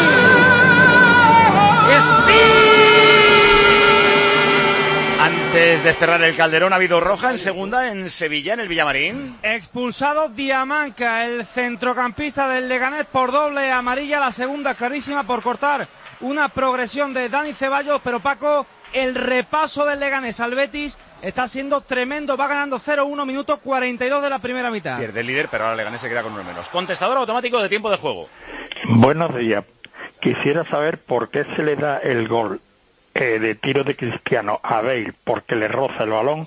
Antes de cerrar el Calderón, ha habido roja en segunda en Sevilla, en el Villamarín. Expulsado Diamanca, el centrocampista del Leganés, por doble amarilla, la segunda clarísima por cortar una progresión de Dani Ceballos, pero Paco, el repaso del Leganés al Betis está siendo tremendo, va ganando cero uno, minuto cuarenta y dos de la primera mitad. Pierde el líder, pero ahora Leganés se queda con uno menos. Contestador automático de tiempo de juego. Buenos días. Quisiera saber por qué se le da el gol eh, de tiro de Cristiano a Bale porque le roza el balón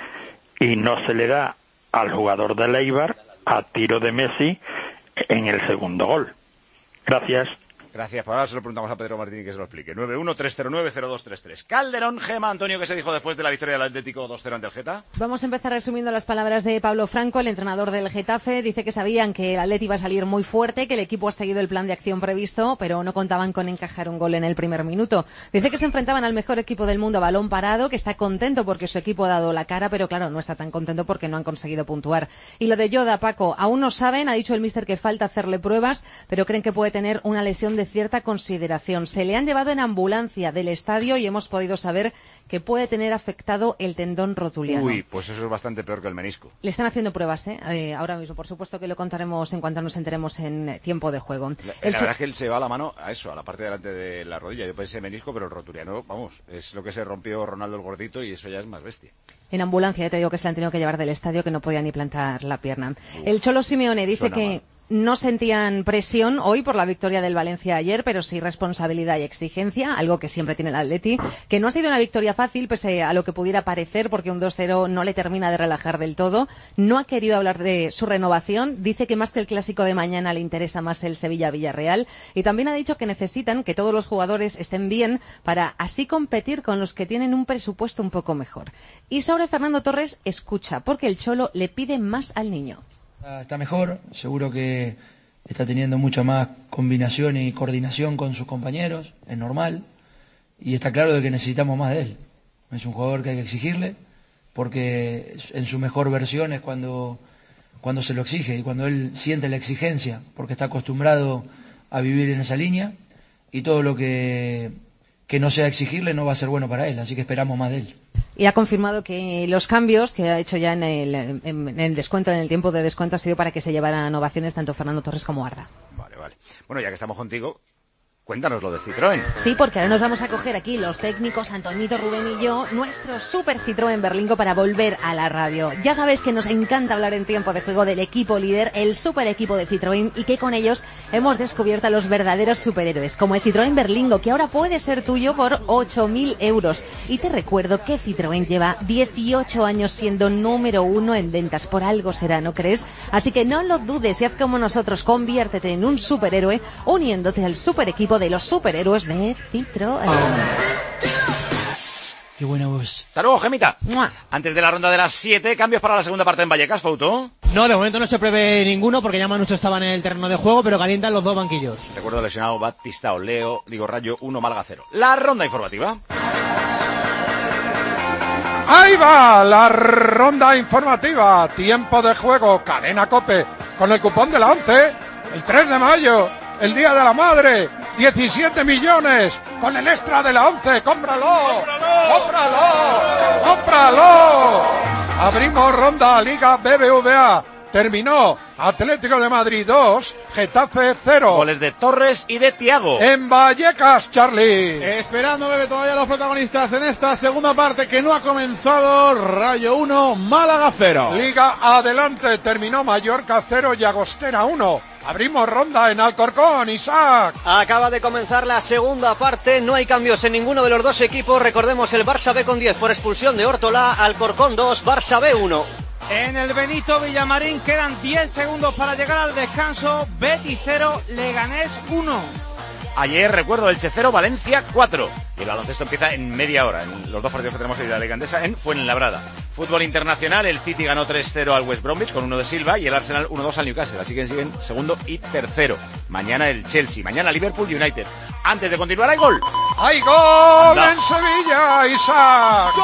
y no se le da al jugador de Eibar a tiro de Messi en el segundo gol. Gracias. Gracias, por ahora se lo preguntamos a Pedro Martín y que se lo explique. nueve uno tres cero nueve cero dos tres tres. Calderón, Gema, Antonio, ¿qué se dijo después de la victoria del Atlético dos cero ante el Geta? Vamos a empezar resumiendo las palabras de Pablo Franco, el entrenador del Getafe. Dice que sabían que el Atleti iba a salir muy fuerte, que el equipo ha seguido el plan de acción previsto, pero no contaban con encajar un gol en el primer minuto. Dice que se enfrentaban al mejor equipo del mundo a balón parado, que está contento porque su equipo ha dado la cara, pero claro, no está tan contento porque no han conseguido puntuar. Y lo de Yoda, Paco, aún no saben, ha dicho el míster que falta hacerle pruebas, pero creen que puede tener una lesión de cierta consideración. Se le han llevado en ambulancia del estadio y hemos podido saber que puede tener afectado el tendón rotuliano. Uy, pues eso es bastante peor que el menisco. Le están haciendo pruebas, ¿eh? Eh, ahora mismo. Por supuesto que lo contaremos en cuanto nos enteremos en tiempo de juego. La, el la se... verdad es que él se va la mano a eso, a la parte de delante de la rodilla. Yo pensé menisco, pero el rotuliano, vamos, es lo que se rompió Ronaldo el gordito y eso ya es más bestia. En ambulancia, ya te digo que se le han tenido que llevar del estadio, que no podía ni plantar la pierna. Uf, el Cholo Simeone dice que mal. No sentían presión hoy por la victoria del Valencia ayer, pero sí responsabilidad y exigencia, algo que siempre tiene el Atleti, que no ha sido una victoria fácil, pese a lo que pudiera parecer, porque un dos cero no le termina de relajar del todo. No ha querido hablar de su renovación, dice que más que el clásico de mañana le interesa más el Sevilla-Villarreal, y también ha dicho que necesitan que todos los jugadores estén bien para así competir con los que tienen un presupuesto un poco mejor. Y sobre Fernando Torres, escucha, porque el Cholo le pide más al niño. Está mejor, seguro que está teniendo mucha más combinación y coordinación con sus compañeros, es normal, y está claro de que necesitamos más de él. Es un jugador que hay que exigirle, porque en su mejor versión es cuando, cuando se lo exige y cuando él siente la exigencia, porque está acostumbrado a vivir en esa línea, y todo lo que, que no sea exigirle no va a ser bueno para él, así que esperamos más de él. Y ha confirmado que los cambios que ha hecho ya en el, en, en el descuento, en el tiempo de descuento, ha sido para que se llevaran ovaciones tanto Fernando Torres como Arda. Vale, vale. Bueno, ya que estamos contigo, Cuéntanos lo de Citroën. Sí, porque ahora nos vamos a coger aquí los técnicos, Antoñito, Rubén y yo, nuestro Super Citroën Berlingo para volver a la radio. Ya sabéis que nos encanta hablar en tiempo de juego del equipo líder, el super equipo de Citroën, y que con ellos hemos descubierto a los verdaderos superhéroes, como el Citroën Berlingo, que ahora puede ser tuyo por ocho mil euros. Y te recuerdo que Citroën lleva dieciocho años siendo número uno en ventas. Por algo será, ¿no crees? Así que no lo dudes y haz como nosotros, conviértete en un superhéroe uniéndote al super equipo de los superhéroes de Citroën. Qué buena voz. Hasta luego, Gemita. ¡Mua! Antes de la ronda de las siete, cambios para la segunda parte en Vallecas, Fouto. No, de momento no se prevé ninguno porque ya Manucho estaba en el terreno de juego, pero calientan los dos banquillos. Recuerdo lesionado Batista, Leo, digo Rayo uno, Málaga cero. La ronda informativa. Ahí va la ronda informativa. Tiempo de juego, cadena COPE, con el cupón de la once, el tres de mayo. El Día de la Madre, diecisiete millones, con el extra de la once, cómpralo, cómpralo, cómpralo. Abrimos ronda Liga B B V A, terminó Atlético de Madrid dos, Getafe cero. Goles de Torres y de Thiago. En Vallecas, Charlie. Esperando, bebé, todavía los protagonistas en esta segunda parte que no ha comenzado. Rayo uno, Málaga cero. Liga adelante, terminó Mallorca cero y Agostera uno. Abrimos ronda en Alcorcón, Isaac. Acaba de comenzar la segunda parte, no hay cambios en ninguno de los dos equipos. Recordemos el Barça B con diez por expulsión de Órtola, Alcorcón dos, Barça B uno. En el Benito Villamarín quedan diez segundos para llegar al descanso. Betis cero, Leganés uno. Ayer, recuerdo, Elche cero, Valencia cuatro. Y el baloncesto empieza en media hora. En los dos partidos que tenemos hoy de la Liga Andesa en Fuenlabrada. Fútbol internacional, el City ganó tres cero al West Bromwich con uno de Silva y el Arsenal uno dos al Newcastle. Así que siguen segundo y tercero. Mañana el Chelsea, mañana Liverpool United. Antes de continuar, hay gol. ¡Hay gol Anda. en Sevilla, Isaac!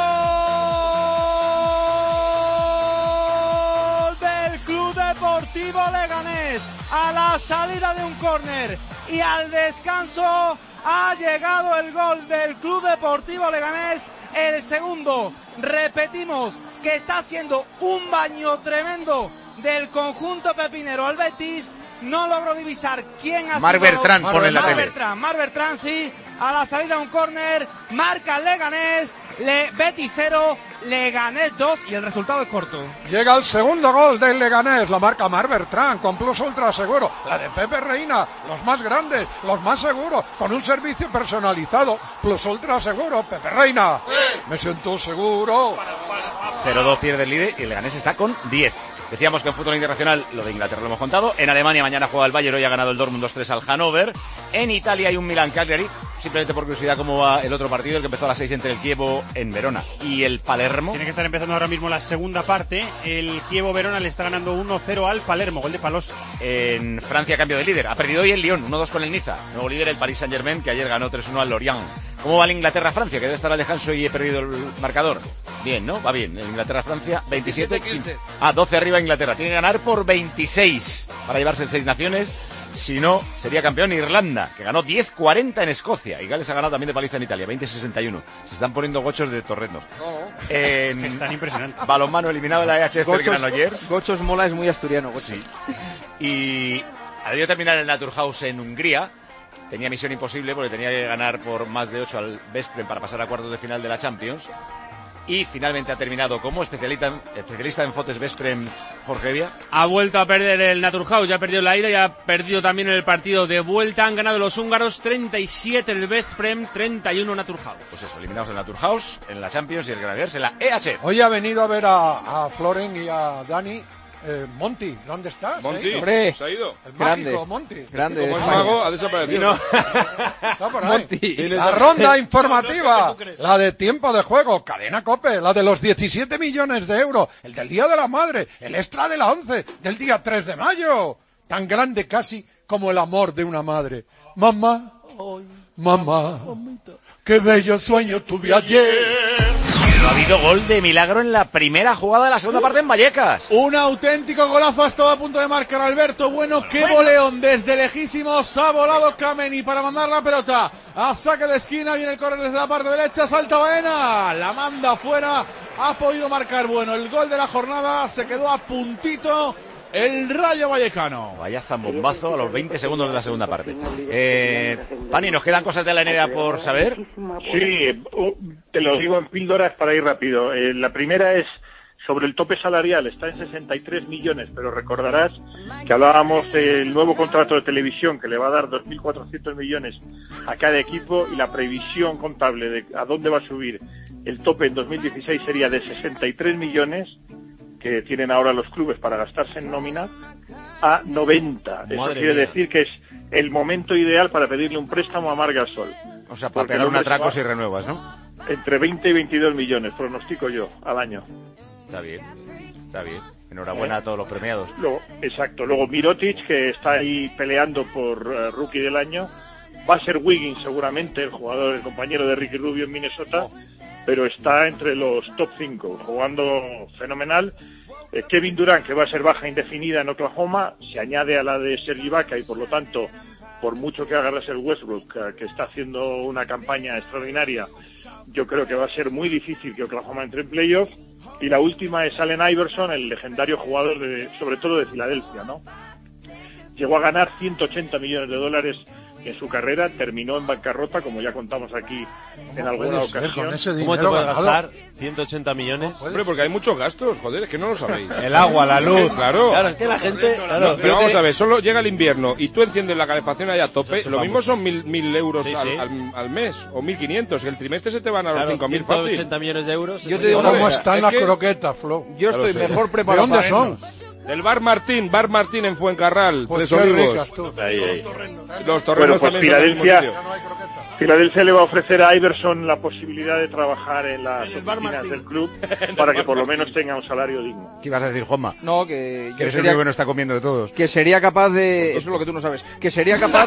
¡Gol del Club Deportivo Leganés! A la salida de un córner y al descanso ha llegado el gol del Club Deportivo Leganés. El segundo, repetimos, que está haciendo un baño tremendo del conjunto pepinero al Betis. No logro divisar quién ha Mar sido. Bertrán pone en la Mar tele. Bertrán, Mar Bertrán, sí. A la salida de un córner, marca Leganés, Le, Betis cero, Leganés dos y el resultado es corto. Llega el segundo gol del Leganés, la marca Mar Bertrán, con Plus Ultra Seguro, la de Pepe Reina, los más grandes, los más seguros, con un servicio personalizado. Plus Ultra Seguro, Pepe Reina. Me siento seguro. cero dos pierde el líder y el Leganés está con diez. Decíamos que en fútbol internacional lo de Inglaterra lo hemos contado. En Alemania mañana juega el Bayern, hoy ha ganado el Dortmund dos tres al Hannover. En Italia hay un Milan-Cagliari. Simplemente por curiosidad, cómo va el otro partido, el que empezó a las seis entre el Chievo en Verona y el Palermo. Tiene que estar empezando ahora mismo la segunda parte. El Chievo Verona le está ganando uno cero al Palermo, gol de Palos. En Francia, cambio de líder. Ha perdido hoy el Lyon, uno dos con el Niza. Nuevo líder el Paris Saint-Germain, que ayer ganó tres uno al Lorient. ¿Cómo va el Inglaterra-Francia? Que debe estar al descanso y he perdido el marcador. Bien, ¿no? Va bien. El Inglaterra-Francia, veintisiete quince. Ah, doce arriba Inglaterra. Tiene que ganar por veintiséis para llevarse el Seis Naciones. Si no, sería campeón Irlanda, que ganó diez cuarenta en Escocia. Y Gales ha ganado también de paliza en Italia, veinte sesenta y uno. Se están poniendo gochos de torrendos. Oh. En Están impresionantes. balonmano eliminado de la E H F el Granollers. Gochos mola es muy asturiano. Gochos. Sí. Y ha debido terminar el Naturhaus en Hungría. Tenía misión imposible porque tenía que ganar por más de ocho al Veszprém para pasar a cuartos de final de la Champions. Y finalmente ha terminado como especialista, especialista en Fotes Veszprém, Jorge Evia. Ha vuelto a perder el Naturhaus, ya ha perdido la ida y ha perdido también el partido de vuelta. Han ganado los húngaros treinta y siete el Veszprém, treinta y uno Naturhaus. Pues eso, eliminados el Naturhaus en la Champions y el Granollers en la E H F. Hoy ha venido a ver a, a Floren y a Dani. Eh, Monty, ¿dónde estás? Monty, ¿Eh? se ha ido. El Grande. mágico Monty. Grande. Como es mago, ha desaparecido. Está por ahí. Monty. La ronda informativa, la de tiempo de juego, cadena COPE, la de los diecisiete millones de euros, el del Día de la Madre, el extra de la once, del día tres de mayo. Tan grande casi como el amor de una madre. Mamá, mamá, qué bello sueño tuve ayer. No ha habido gol de milagro en la primera jugada de la segunda parte en Vallecas. Un auténtico golazo, ha estado a punto de marcar Alberto Bueno. Qué boleón desde lejísimos. Ha volado Kameni para mandar la pelota a saque de esquina. Viene el córner desde la parte derecha. Salta Baena, la manda fuera. Ha podido marcar Bueno el gol de la jornada. Se quedó a puntito el Rayo Vallecano. Vaya zambombazo a los veinte segundos de la segunda parte. Eh, Pani, ¿nos quedan cosas de la N B A por saber? Sí, te lo digo en píldoras para ir rápido. Eh, la primera es sobre el tope salarial, está en sesenta y tres millones, pero recordarás que hablábamos del nuevo contrato de televisión que le va a dar dos mil cuatrocientos millones a cada equipo, y la previsión contable de a dónde va a subir el tope en dos mil dieciséis sería de sesenta y tres millones que tienen ahora los clubes para gastarse en nómina a noventa. Eso Madre quiere mía. decir que es el momento ideal para pedirle un préstamo a Marc Gasol. O sea, para Porque pegar el un hombre atraco se si va renuevas, ¿no? Entre veinte y veintidós millones, pronostico yo, al año. Está bien, está bien. Enhorabuena a todos los premiados. Luego, exacto. Luego Mirotic, que está ahí peleando por uh, Rookie del Año. Va a ser Wiggins seguramente, el jugador, el compañero de Ricky Rubio en Minnesota, pero está entre los top cinco, jugando fenomenal. Eh, Kevin Durant, que va a ser baja indefinida en Oklahoma, se añade a la de Serge Ibaka, y por lo tanto, por mucho que haga Russell Westbrook, uh, que está haciendo una campaña extraordinaria, yo creo que va a ser muy difícil que Oklahoma entre en playoff. Y la última es Allen Iverson, el legendario jugador de, sobre todo de Filadelfia, ¿no? Llegó a ganar ciento ochenta millones de dólares en su carrera, terminó en bancarrota, como ya contamos aquí en alguna ocasión. ¿Cómo te puedes gastar ciento ochenta millones? Hombre, porque hay muchos gastos, joder, es que no lo sabéis. El agua, la luz. Claro. Claro, es que la gente... Claro, No, pero vamos a ver, solo llega el invierno y tú enciendes la calefacción ahí a tope, Eso lo va mismo mucho. son mil, mil euros Sí, al, sí. al- al mes, o mil quinientos, el trimestre se te van a los Claro, cinco mil ciento fácil. ochenta millones de euros. Yo te digo una ¿Cómo cosa, están es las que- croquetas, Flo? Yo Ya lo estoy sé. mejor ¿De preparado dónde para son? Del Bar Martín, Bar Martín en Fuencarral, Pues Tres qué Olivos. ricas tú. Ahí, ahí. Los torrenos Bueno, pues también son del mismo Filadelfia, sitio. Filadelfia le va a ofrecer a Iverson la posibilidad de trabajar en las oficinas del club para que por lo menos tenga un salario digno. ¿Qué ibas a decir, Juanma? No, que... Que eres el sería- único que no está comiendo de todos. que sería capaz de... Eso es lo que tú no sabes. Que sería capaz...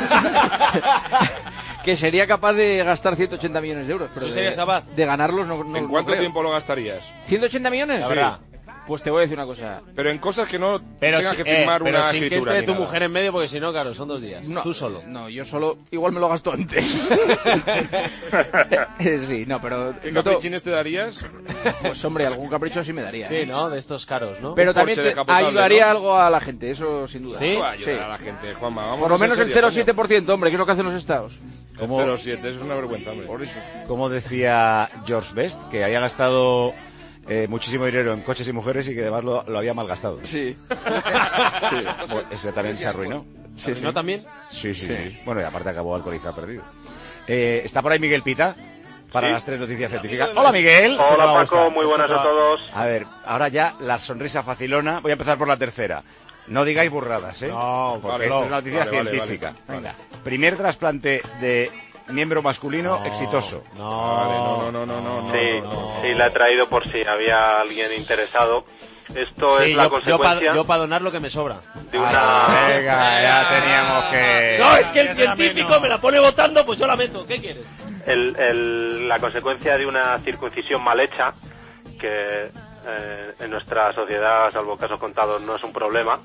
que sería capaz de gastar ciento ochenta millones de euros. Pero ¿Tú de, serías capaz? de ganarlos no, no ¿En no cuánto creo. tiempo lo gastarías? ¿ciento ochenta millones? La verdad. Pues te voy a decir una cosa. Pero en cosas que no Pero, tengas si- que firmar eh, pero una sin que escritura. entre ni tu nada. mujer en medio, porque si no, claro, son dos días. No, Tú solo. No, yo solo... Igual me lo gasto antes. Sí, no, pero... ¿Qué no te- caprichines te darías? Pues hombre, algún capricho sí me daría. Sí, ¿eh? ¿no? De estos caros, ¿no? Pero Un también Porsche te descapotable, ayudaría ¿no? algo a la gente, eso sin duda. ¿Sí? Va a ayudar Sí. a la gente, Juanma. Vamos Por lo a ser menos el serios, cero coma coño. siete por ciento, hombre, que es lo que hacen los estados. El cero coma siete, eso es una vergüenza, hombre. Por eso. Como decía George Best, que había gastado eh, muchísimo dinero en coches y mujeres y que además lo, lo había malgastado. Sí. Sí. Bueno, ese también se arruinó. Sí, sí. ¿No también? Sí, sí, sí. Bueno, y aparte acabó alcoholizado perdido. Eh, ¿Está por ahí Miguel Pita? Para Sí. las tres noticias científicas. Hola, Miguel. Hola, Paco, muy buenas a todos. A ver, ahora ya la sonrisa facilona. Voy a empezar por la tercera. No digáis burradas, ¿eh? No, porque vale, esto no. es una noticia Vale, vale, científica. vale, Venga. Primer trasplante de miembro masculino exitoso. No, Vale, no, no, no, no, no. Sí, no. sí, la he traído por si había alguien interesado. Esto Sí, es la yo, yo consecuencia para pa donar lo que me sobra. de una... Venga, ya teníamos que... No, es que el científico me la pone votando, pues yo la meto. ¿Qué quieres? el- el- la consecuencia de una circuncisión mal hecha, que eh, en nuestra sociedad, salvo casos contados, no es un problema,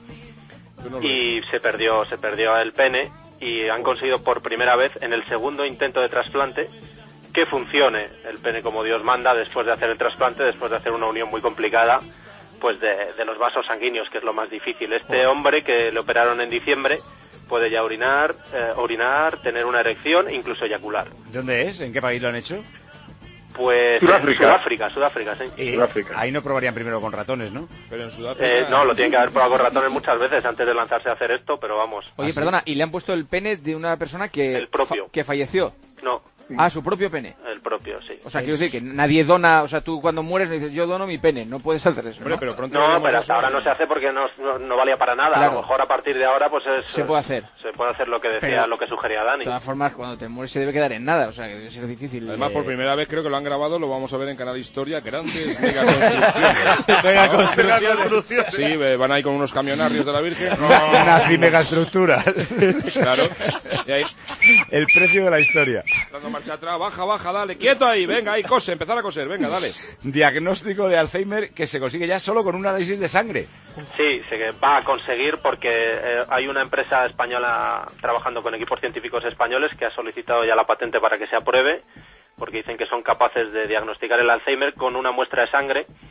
y se perdió, se perdió el pene, y han conseguido por primera vez, en el segundo intento de trasplante, que funcione el pene como Dios manda después de hacer el trasplante, después de hacer una unión muy complicada, pues de, de los vasos sanguíneos, que es lo más difícil. Este hombre, que le operaron en diciembre, puede ya orinar, eh, orinar, tener una erección e incluso eyacular. ¿Dónde es? ¿En qué país lo han hecho? Pues Sudáfrica. en Sudáfrica, Sudáfrica, sí. Eh, Sudáfrica. ahí no probarían primero con ratones, ¿no? Pero en Sudáfrica... Eh, no, lo tienen que haber probado con ratones muchas veces antes de lanzarse a hacer esto, pero vamos. Oye, perdona, y le han puesto el pene de una persona que, El propio. fa- que falleció. No, Ah, su propio pene. el propio, sí. O sea, quiero decir que nadie dona, o sea, tú cuando mueres no dices, yo dono mi pene, no puedes hacer eso. Hombre, ¿no? pero pronto No, veremos pero eso. hasta ahora no se hace porque no, no, no valía para nada. A Claro. lo mejor a partir de ahora pues es, Se puede hacer. se puede hacer lo que decía, Pero- lo que sugería De Dani. todas formas, cuando te mueres se debe quedar en nada, o sea, que debe ser difícil. Además, eh, por primera vez creo que lo han grabado, lo vamos a ver en Canal Historia, grandes megaconstrucciones. Megaconstrucciones. Sí, eh, van ahí con unos camionarios de la Virgen. Nazi megaestructura. Claro. Y ahí, El precio de la historia. dando marcha atrás, baja, baja, dale, quieto ahí, venga, ahí, cose, empezar a coser, venga, dale. Diagnóstico de Alzheimer que se consigue ya solo con un análisis de sangre. Sí, se va a conseguir porque eh, hay una empresa española trabajando con equipos científicos españoles que ha solicitado ya la patente para que se apruebe, porque dicen que son capaces de diagnosticar el Alzheimer con una muestra de sangre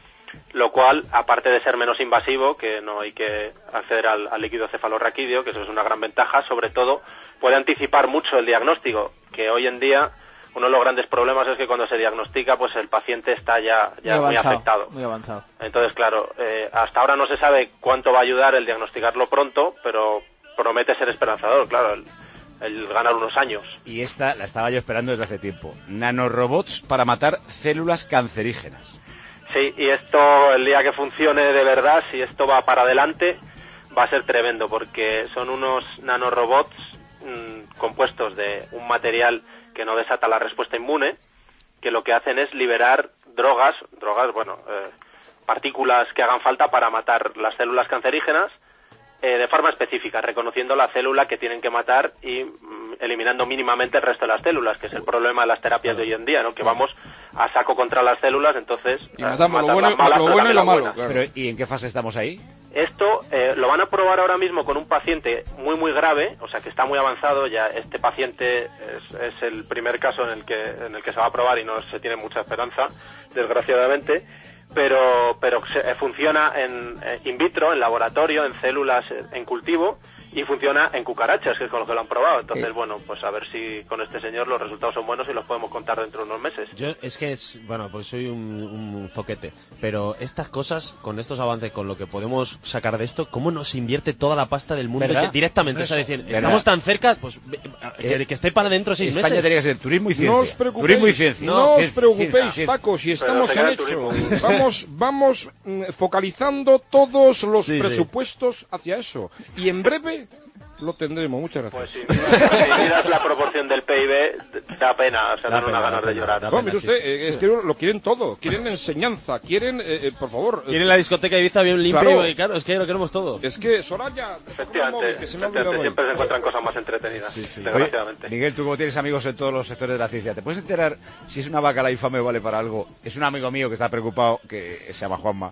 lo cual, aparte de ser menos invasivo, que no hay que acceder al, al líquido cefalorraquídeo, que eso es una gran ventaja, sobre todo puede anticipar mucho el diagnóstico, que hoy en día uno de los grandes problemas es que cuando se diagnostica, pues el paciente está ya, ya muy, muy afectado. Muy avanzado. Entonces, claro, eh, hasta ahora no se sabe cuánto va a ayudar el diagnosticarlo pronto, pero promete ser esperanzador, claro, el, el ganar unos años. Y esta la estaba yo esperando desde hace tiempo. Nanorobots para matar células cancerígenas. Sí, y esto, el día que funcione de verdad, si esto va para adelante, va a ser tremendo, porque son unos nanorobots mmm, compuestos de un material que no desata la respuesta inmune, que lo que hacen es liberar drogas, drogas, bueno, eh, partículas que hagan falta para matar las células cancerígenas eh, de forma específica, reconociendo la célula que tienen que matar y mm, eliminando mínimamente el resto de las células, que es el problema de las terapias de hoy en día, ¿no? Que vamos a saco contra las células, entonces y matamos lo bueno, malas, lo bueno y lo malo. Claro. Pero, ¿y en qué fase estamos ahí? Esto eh, lo van a probar ahora mismo con un paciente muy muy grave, o sea que está muy avanzado ya. Este paciente es, es el primer caso en el que en el que se va a probar y no se tiene mucha esperanza, desgraciadamente, pero pero se, eh, funciona en eh, in vitro, en laboratorio, en células, eh, en cultivo, y funciona en cucarachas, que es con lo que lo han probado. Entonces, sí. bueno, pues a ver si con este señor los resultados son buenos y los podemos contar dentro de unos meses. Yo es que es, bueno, pues soy un, un zoquete, pero estas cosas, con estos avances, con lo que podemos sacar de esto, ¿cómo nos invierte toda la pasta del mundo ¿verdad? directamente? Eso, o sea, decir, estamos tan cerca, pues que, que esté para dentro seis España meses. Tenía que ser turismo y ciencia. No os preocupéis, turismo y ciencia. No, no os preocupéis, ciencia. Paco, si estamos en hecho. Vamos, vamos focalizando todos los sí, presupuestos sí. hacia eso. Y en breve lo tendremos. Muchas gracias. Pues si, si miras la proporción del P I B, da pena, o sea, dan una ganas de llorar. No, mire usted, sí, sí. es que lo quieren todo, quieren enseñanza, quieren, eh, eh, por favor... Quieren la discoteca de Ibiza bien limpia, claro. y claro, es que lo queremos todo. Es que, Soraya... Efectivamente, que se me efectivamente siempre se encuentran cosas más entretenidas, sí, sí. desgraciadamente. Oye, Miguel, tú como tienes amigos en todos los sectores de la ciencia, ¿te puedes enterar si es una vaca la infame o vale para algo? Es un amigo mío que está preocupado, que se llama Juanma.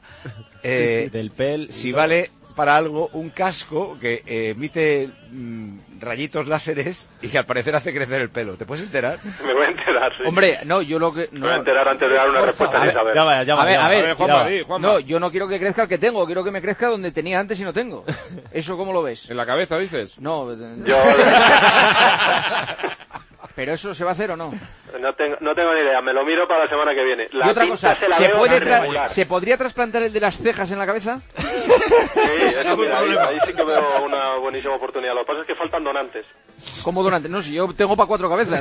Eh, Del pel... Si vale para algo un casco que eh, emite mmm, rayitos láseres y que al parecer hace crecer el pelo. ¿Te puedes enterar? Me voy a enterar, sí. Hombre, no, yo lo que... No. Me voy a enterar antes de dar una respuesta sin saber. Ya vaya, ya vaya. A ver, a ver, Juanma, di, Juanma. No, yo no quiero que crezca el que tengo, quiero que me crezca donde tenía antes y no tengo. ¿Eso cómo lo ves? ¿En la cabeza, dices? No. Yo... ¿Pero eso se va a hacer o no? No tengo, no tengo ni idea, me lo miro para la semana que viene. La y otra cosa, se, la ¿se, veo puede tra- ¿se podría trasplantar el de las cejas en la cabeza? Sí, eso, mira, ahí, ahí sí que veo una buenísima oportunidad. Lo que pasa es que faltan donantes. ¿Cómo donantes? No, si yo tengo para cuatro cabezas.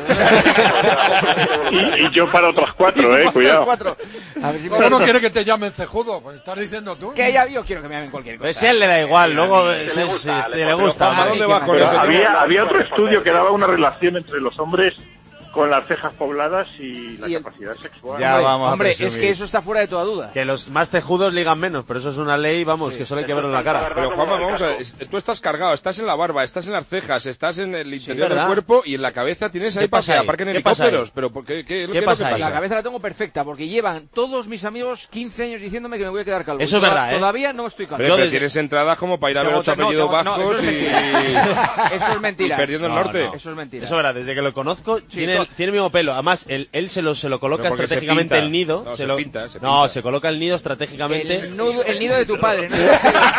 y, y yo para otras cuatro, eh, cuidado. Cuatro. A ver si ¿Cómo no quiere que te llamen cejudo? Pues estás diciendo tú. Que ya yo quiero que me llamen cualquier cosa. Pues si a él le da igual, luego si le gusta. Si le gusta. ¿A dónde va con eso? eso? Había, había otro estudio que daba una relación entre los hombres con las cejas pobladas y la y el... capacidad sexual. Ya, hombre, vamos hombre es que eso está fuera de toda duda. Que los más tejudos ligan menos, pero eso es una ley, vamos, sí, que solo hay que verlo en la cara. Pero Juanma, vamos a ver, tú estás cargado, estás en la barba, estás en las cejas, estás en el interior sí, del cuerpo y en la cabeza tienes ahí para aparcar en helicópteros. Pero ¿qué, qué, qué, ¿qué pasa? Ahí? La cabeza la tengo perfecta, porque llevan todos mis amigos quince años diciéndome que me voy a quedar calvo. Eso es verdad, ¿eh? Todavía no estoy calvo. Pero, pero tienes entradas como para ir a ver ocho apellidos vascos y... Eso es mentira. Y perdiendo el norte. Eso es mentira. Eso es verdad, desde que lo conozco tiene el mismo pelo. Además, él, él se lo, se lo coloca estratégicamente el nido. No, se, se lo, pinta, se no, pinta. se coloca el nido estratégicamente. El, nudo, el nido de tu padre, ¿no?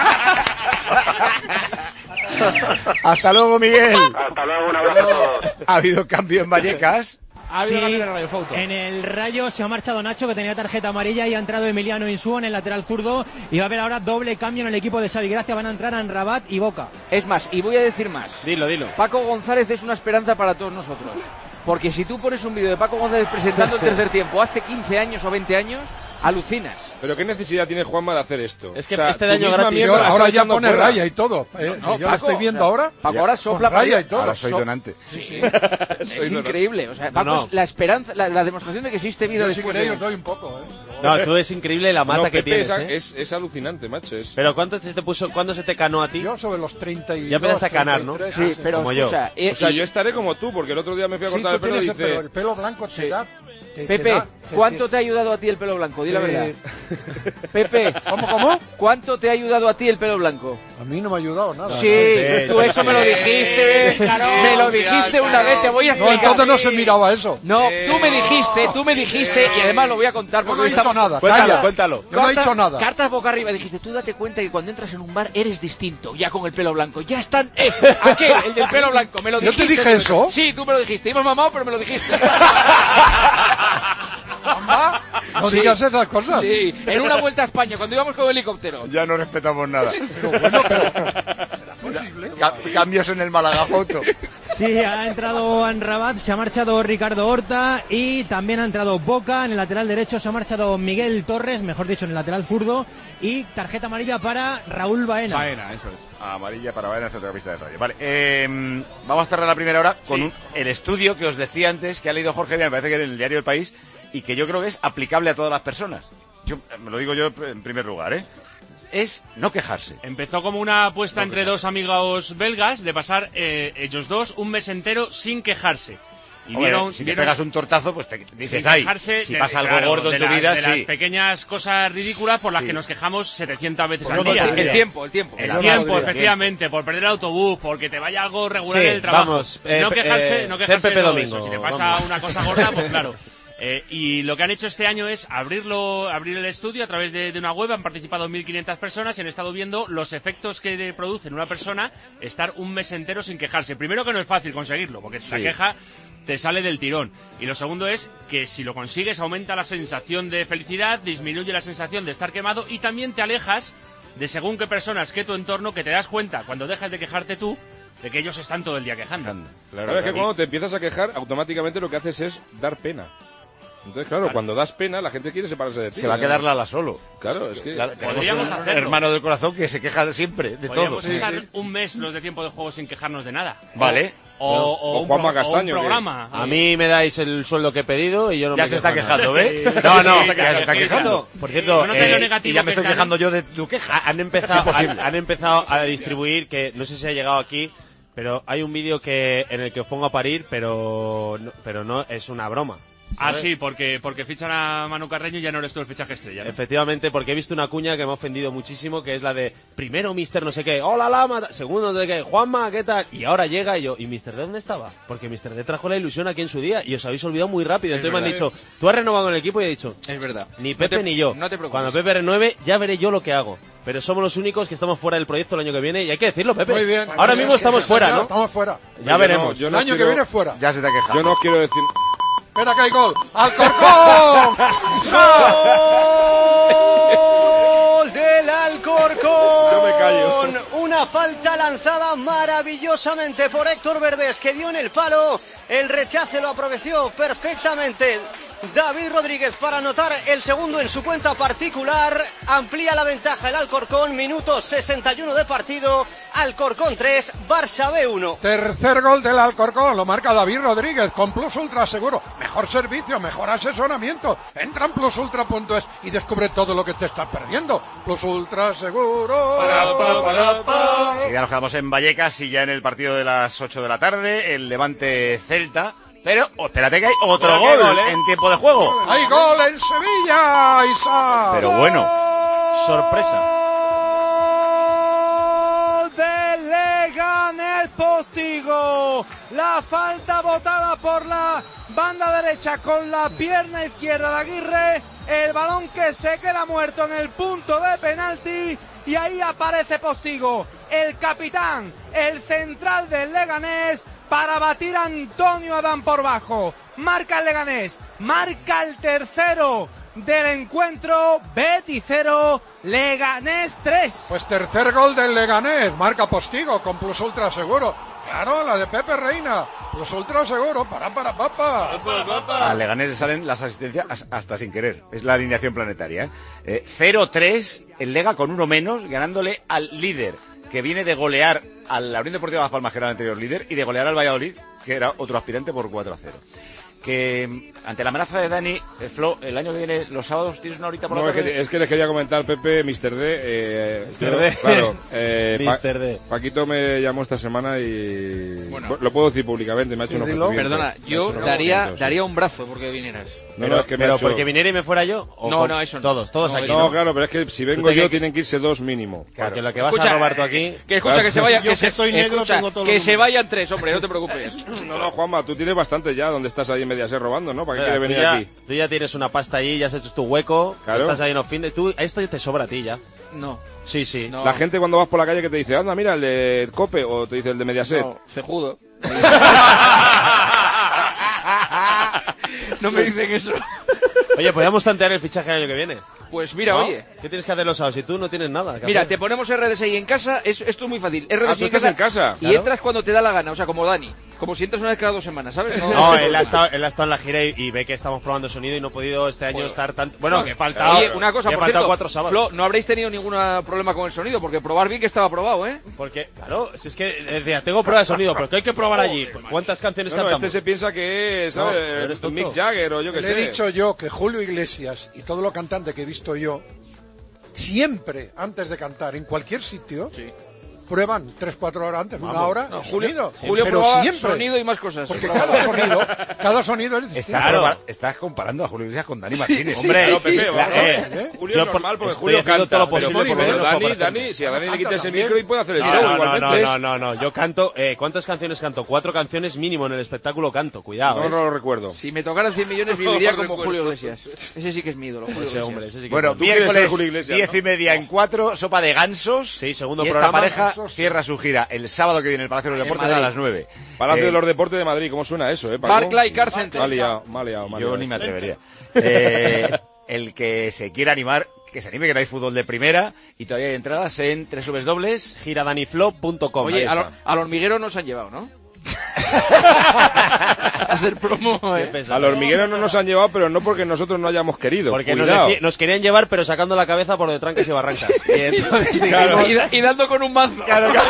Hasta luego, Miguel. Hasta luego, un abrazo a todos. Ha habido cambio en Vallecas. Ha habido sí, en el Rayo se ha marchado Nacho, que tenía tarjeta amarilla, y ha entrado Emiliano Insúa en el lateral zurdo, y va a haber ahora doble cambio en el equipo de Xavi Gracia. Van a entrar Amrabat y Boca. Es más, y voy a decir más. Dilo, dilo. Paco González es una esperanza para todos nosotros. Porque si tú pones un vídeo de Paco González presentando el tercer tiempo hace quince años o veinte años, alucinas. Pero ¿qué necesidad tiene Juanma de hacer esto? Es que o sea, este daño gratis. Ahora, ahora ya pone fuera. Raya y todo. Eh, no, no, yo Paco, la estoy viendo ahora. Paco ahora sopla raya y todo. Ahora soy donante. Sí, sí. Es increíble. O sea, Paco no, no. es la esperanza, la, la demostración de que existe vida yo después si de... os doy un poco, ¿eh? No, tú es increíble la mata no, que Pepe tienes, es, ¿eh? es, es alucinante, macho. Es... Pero ¿cuánto se te puso, cuándo se te canó a ti? Yo sobre los treinta y dos, ya empezaste a canar, ¿no? Sí, pero como escucha, yo. Eh, o sea, y... yo estaré como tú, porque el otro día me fui a cortar sí, el pelo y dice... el pelo blanco te sí. da... Te, Pepe, te da, te, ¿cuánto te, te ha ayudado a ti el pelo blanco? Di la eh, verdad. Pepe, ¿Cómo, cómo? ¿cuánto te ha ayudado a ti el pelo blanco? A mí no me ha ayudado nada. Sí, no, tú eso me lo dijiste, me lo dijiste una vez, te voy a No, explicar. entonces no se miraba eso. No, tú me dijiste, tú me dijiste, y además lo voy a contar Yo porque no he hoy estamos- dicho nada, Cuéntalo, calla. cuéntalo. Yo no he dicho nada. Cartas boca arriba, dijiste, tú date cuenta que cuando entras en un bar eres distinto, ya con el pelo blanco. Ya están, eh, aquel, el del pelo blanco, me lo ¿Yo te dijiste. dije tú. eso? Sí, tú me lo dijiste, ibas mamado, pero me lo dijiste. No Sí. digas esas cosas. Sí, en una vuelta a España, cuando íbamos con el helicóptero. Ya no respetamos nada. Posible. Ca- cambios en el Málaga Foto. Sí, ha entrado Anrabat, se ha marchado Ricardo Horta y también ha entrado Boca. En el lateral derecho se ha marchado Miguel Torres, mejor dicho, en el lateral zurdo. Y tarjeta amarilla para Raúl Baena. Baena, eso es. Amarilla para Baena, centrocampista de Radio. Vale, eh, vamos a cerrar la primera hora con Sí. un- el estudio que os decía antes, que ha leído Jorge, me parece que en el diario El País, y que yo creo que es aplicable a todas las personas. Yo, me lo digo yo en primer lugar, ¿eh? Es no quejarse. Empezó como una apuesta entre dos amigos belgas de pasar eh, ellos dos un mes entero sin quejarse. Y Hombre, vieron, si te vieron- pegas un tortazo, pues te dices, sin ay, quejarse si de- pasa algo claro, gordo de en tu las- vida, de sí. las pequeñas cosas ridículas por las Sí. que nos quejamos setecientas veces Pues al no día. podría. El tiempo, el tiempo. El El tiempo, tiempo. efectivamente, por perder el autobús, porque te vaya algo regular Sí, en el trabajo. vamos, eh, no quejarse, eh, no ser quejarse de Pepe todo Domingo, eso. Si te pasa vamos. una cosa gorda, pues claro. Eh, y lo que han hecho este año es abrirlo, abrir el estudio a través de, de una web. Han participado mil quinientas personas y han estado viendo los efectos que de- produce en una persona estar un mes entero sin quejarse. Primero, que no es fácil conseguirlo, porque la Sí. queja te sale del tirón. Y lo segundo es que si lo consigues aumenta la sensación de felicidad, disminuye la sensación de estar quemado y también te alejas de según qué personas que tu entorno, que te das cuenta cuando dejas de quejarte tú de que ellos están todo el día quejando. Claro, Claro, es que claro. cuando te empiezas a quejar, automáticamente lo que haces es dar pena. Entonces, claro, Claro. cuando das pena, la gente quiere separarse de ti. Se va a quedar Lala solo. Claro, es que... La- tenemos Podríamos un hacerlo. hermano del corazón que se queja siempre, de todo. Podríamos estar un mes los de tiempo de juego sin quejarnos de nada. Vale. O, o, O un, Juanma pro- o un Castaño, que- programa. A mí me dais el sueldo que he pedido y yo no Ya me se está quejo nada. quejando, ¿ves? Sí. No, no, Sí, ya se está sí, quejando. Por cierto, Yo no te lo eh, negativo Y ya me que estoy están- quejando yo de tu queja. han empezado, Es han, imposible. han empezado a distribuir, que no sé si ha llegado aquí, pero hay un vídeo que en el que os pongo a parir, pero no, pero no es una broma. Ah, ¿sabes? sí, porque, porque fichan a Manu Carreño y ya no eres tú el fichaje estrella, ¿no? Efectivamente, porque he visto una cuña que me ha ofendido muchísimo, que es la de primero mister no sé qué, hola Lama, ta- segundo de qué, Juanma, ¿qué tal? Y ahora llega y yo, ¿y mister D dónde estaba? Porque mister D trajo la ilusión aquí en su día y os habéis olvidado muy rápido. Es Entonces me han verdad. dicho, tú has renovado con el equipo y he dicho, Es verdad. ni No Pepe te- ni yo. No te preocupes. Cuando Pepe renueve, ya veré yo lo que hago. Pero somos los únicos que estamos fuera del proyecto el año que viene y hay que decirlo, Pepe. Muy bien. Ahora mismo estamos fuera, ¿no? Estamos fuera. Ya Yo veremos. no- yo El no año que quiero- viene fuera. Ya se te ha quejado. Yo no os quiero decir... Espera que hay gol. ¡Alcorcón! ¡Gol del Alcorcón! Yo me callo. Una falta lanzada maravillosamente por Héctor Verdés, que dio en el palo. El rechace lo aprovechó perfectamente David Rodríguez para anotar el segundo en su cuenta particular. Amplía la ventaja el Alcorcón, minuto sesenta y uno de partido. Alcorcón tres, Barça B uno. Tercer gol del Alcorcón, lo marca David Rodríguez con Plus Ultra Seguro. Mejor servicio, mejor asesoramiento. Entra en plus ultra punto es y descubre todo lo que te estás perdiendo. Plus Ultra Seguro. Sí, ya nos quedamos en Vallecas y ya en el partido de las ocho de la tarde, el Levante Celta. Pero, oh, espérate que hay otro Pero qué gol, gol, ¿eh? en tiempo de juego. ¡Hay gol en Sevilla, Isa! Pero bueno, Sorpresa. Gol de Leganés Postigo. La falta botada por la banda derecha con la pierna izquierda de Aguirre. El balón que se queda muerto en el punto de penalti. Y ahí aparece Postigo, el capitán, el central del Leganés, para batir a Antonio Adán por bajo. Marca el Leganés, marca el tercero del encuentro. Betis cero, Leganés tres. Pues tercer gol del Leganés, marca Postigo con Plus Ultra Seguro. Claro, la de Pepe Reina. Plus Ultra Seguro, para, para, papa. a Leganés le salen las asistencias as- hasta sin querer. Es la alineación planetaria. ¿eh? Eh, cero tres, el Lega con uno menos, ganándole al líder, que viene de golear al la Unión Deportiva Las Palmas, que era el anterior líder, y de golear al Valladolid, que era otro aspirante, por cuatro a cero. Que ante la amenaza de Dani, eh, Flo, el año que viene, los sábados tienes una horita por la No, es tarde. que, es que les quería comentar, Pepe, mister D. Eh, mister yo- D. Claro, eh, Pa- mister D. Paquito me llamó esta semana y. Lo puedo decir públicamente, me ha hecho unos Perdona, yo daría, daría un brazo porque vinieras. No, no, es que me pero ha hecho- porque viniera y me fuera yo. ¿O No, con- no, eso no. Todos, todos No, aquí. no, ¿no? claro, pero es que si vengo Tú te yo que- tienen que irse dos mínimo. Porque lo que vas Escucha, a robar tú aquí. Que escucha, que se vaya, Yo que, se, que soy negro escucha, tengo todo que lo se mismo. vayan tres, hombre, no te preocupes. No, no, Juanma, tú tienes bastante ya donde estás ahí en Mediaset robando, ¿no? ¿Para qué Mira, quieres tú, venir ya, aquí? tú ya tienes una pasta ahí, ya has hecho tu hueco, Claro. estás ahí en los fines. Tú, esto te sobra a ti ya. No. Sí, sí. La gente cuando vas por la calle que te dice, anda, mira, el de Cope, o te dice el de Mediaset. No, cejudo. No me dicen eso. Oye, podríamos tantear el fichaje el año que viene. Pues mira, ¿No? oye. ¿Qué tienes que hacer los sábados si tú no tienes nada? que Mira, hacer? te ponemos R D S I en casa, es, esto es muy fácil. R D S I Ah, tú estás en casa. y Claro. entras cuando te da la gana, o sea, como Dani. Como si entras una vez cada dos semanas, ¿sabes? No, él ha, estado, él ha estado en la gira y, y ve que estamos probando sonido y no he podido este año estar tanto. Bueno, que he faltado. Oye, una cosa, que he por faltado cierto, cuatro sábados. Flo, no habréis tenido ningún problema con el sonido, porque probar bien que estaba probado, ¿eh? Porque, claro, si es que decía, tengo prueba de sonido, pero ¿qué hay que probar allí? ¿Cuántas canciones No, no, cantamos? este se piensa que es, No, ¿sabes? eres tonto. Mick Jagger o yo qué Le sé. he dicho yo que Julio Iglesias y todo lo cantante que he visto yo, siempre antes de cantar, en cualquier sitio, prueban tres, cuatro horas antes, una Vamos. hora, No, el Julio- sonido. Julio pero probaba siempre. sonido y más cosas. Porque cada sonido, cada sonido es distinto. Estás, proba- estás comparando a Julio Iglesias con Dani Martínez. Hombre, Claro, Pepe, vamos a ver. eh, Julio yo es normal porque estoy Julio haciendo canta. todo lo pero posible por por lo menos Dani, por Dani, ejemplo. si a Dani le Canta quitas el también. micro y puede hacer el No, show no, no, igualmente. no, no, no, yo canto, eh, ¿cuántas canciones canto? Cuatro canciones mínimo en el espectáculo canto, cuidado. No, ¿eh? no lo recuerdo. Si me tocaran cien millones viviría No como recuerdo. Julio Iglesias. Ese sí que es mi ídolo, Julio Ese Iglesias. hombre, ese sí que Bueno, es tú quieres ser miércoles Julio Iglesias, diez ¿no? y media en cuatro, Sopa de Gansos. Sí, segundo y esta programa. pareja cierra su gira el sábado que viene en el Palacio de los En Deportes Madrid. a las nueve. Palacio Eh, de los Deportes de Madrid, ¿cómo suena eso, eh? Paco? Barclay Car Center. Me ha liado, me ha liado, me ha Yo liado ni me esto. atrevería. Eh, el que se quiera animar, que se anime, que no hay fútbol de primera y todavía hay entradas en tres dobles dobles. Giradaniflop punto com. Oye, Ahí al, está. al hormiguero nos han llevado, ¿no? Hacer promo, Qué eh. pesado. Al hormiguero no nos han llevado, pero no porque nosotros no hayamos querido. Porque nos, Cuidado. deci- nos querían llevar, pero sacando la cabeza por de trancas y barrancas. Y entonces Claro. Y, da- y dando con un mazo.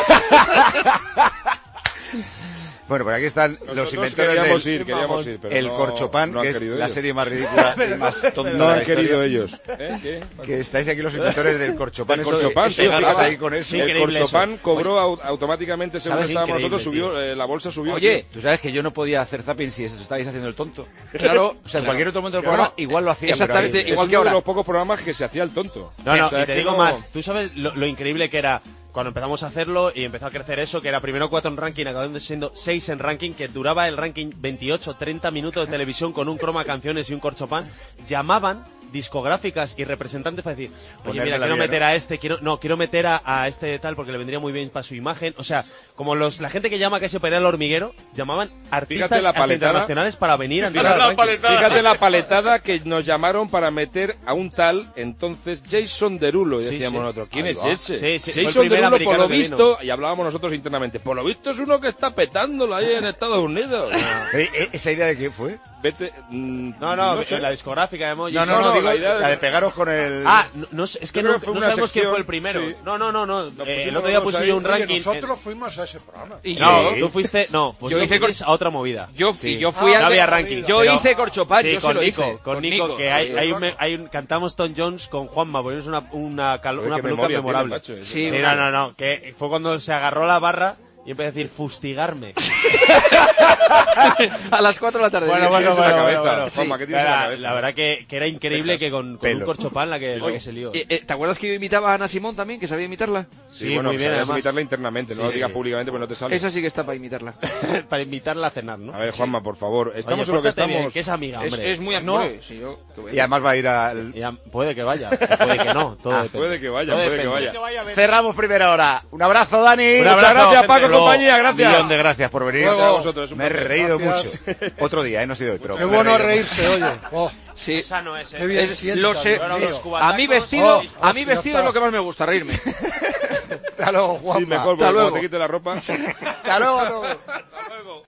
Bueno, por aquí están los Nosotros inventores queríamos del ir, queríamos ir, pero el no- corchopán, no han que es querido la ellos. serie más ridícula y más tonta No de la han querido historia. ellos. ¿Eh? ¿Qué? Que estáis aquí los inventores del corchopán. El eso de- corchopán, eso tío, pegaros fíjate. ahí con eso. Sí, El increíble corchopán eso. cobró au- automáticamente según ¿Sabes? estábamos Increíble, nosotros, subió, tío. eh, la bolsa subió. Oye, Tú sabes que yo no podía hacer zapping si os estáis haciendo el tonto. claro. O sea, en cualquier otro momento del Claro. programa igual lo hacía. Exactamente, Es igual uno que ahora. de los pocos programas que se hacía el tonto. No, no, O sea, y es te que digo no- más. Tú sabes lo, lo increíble que era cuando empezamos a hacerlo y empezó a crecer eso, que era primero cuatro en ranking, acabando siendo seis en ranking, que duraba el ranking veintiocho, treinta minutos de televisión con un croma canciones y un corchopán. Llamaban discográficas y representantes para decir, oye, Ponerle mira, la quiero vida, meter ¿no? a este, quiero, no, quiero meter a, a este tal porque le vendría muy bien para su imagen. O sea, como los, la gente que llama que se pelea el hormiguero, llamaban artistas Fíjate la hasta paletada. internacionales para venir a entrar Fíjate, al ranking. fíjate la paletada que nos llamaron para meter a un tal, entonces, Jason Derulo, y Sí, decíamos sí. nosotros. ¿Quién Ahí es va. ese? Sí, sí, fue el Jason primer Derulo, por americano lo que visto, y hablábamos nosotros internamente, por lo visto es uno que está petándolo ahí en Estados Unidos. Eh, eh, ¿Esa idea de qué fue? Vete... mm, No, no, no sé. la discográfica de Emoji. No, no, no, digo la idea de- la de pegaros con el... Ah, no, no sé, es que Yo creo no, que fue no una sabemos quién sección, fue el primero. sí. No, no, no, no. Nos Eh, pusimos el otro día los puse ahí. yo un Oye, ranking. nosotros fuimos a ese programa. Y No, yo, tú fuiste, no, pues Yo yo hice hice a otra movida. yo, Sí. y yo fui no al había ranking. Yo pero- hice corchopán, sí, yo se con lo Nico, hice. con Nico, que hay, sí, hay, con un, hay un- cantamos Tom Jones con Juanma, ponemos una, una, cal- Joder, una qué peluca memoria memorable. tiene, macho, sí, eso. no, no, no, que fue cuando se agarró la barra y empecé a decir, fustigarme. a las cuatro de la tarde. Bueno, bueno, tienes en la bueno, cabeza? bueno, bueno, Juanma, sí. ¿qué tienes en la La- cabeza? La verdad que, que era increíble que con, con un Pelo. corchopán la que, la que se lió. Eh, eh, ¿Te acuerdas que yo imitaba a Ana Simón también, que sabía imitarla? Sí, Sí, bueno, muy bien, sabías además. imitarla internamente, no Sí, lo digas sí. públicamente pues no te sale. Esa sí que está para imitarla. Para invitarla a cenar, ¿no? A ver, Juanma, por favor, estamos Oye, en lo que pórtate bien, estamos... que es amiga, Es, hombre. es muy No. actor. Sí, yo- que voy a- Y además va a ir al... Ya, puede que vaya, puede que no, todo Ah, depende. Puede que vaya, Todo puede que depende. vaya. Cerramos primera hora. Un abrazo, Dani. Un Muchas abrazo, gracias, gente. Paco y Luego, compañía. gracias. Un millón de gracias por venir. Luego. A vosotros, un Me he placer. reído Gracias. mucho. Otro día, ¿eh? No ha sido hoy, pero Qué me he bueno reído reírse, oye. Oh, Sí. Esa no es, eh. qué bien Es- sienta, lo sé. Dios mío. los cubatacos- A mí vestido, Oh, a mí ya vestido está. es lo que más me gusta, reírme. mucho. Hasta luego, Juanma. Sí, mejor, porque Hasta cuando luego. te quite la ropa... Hasta luego a todos.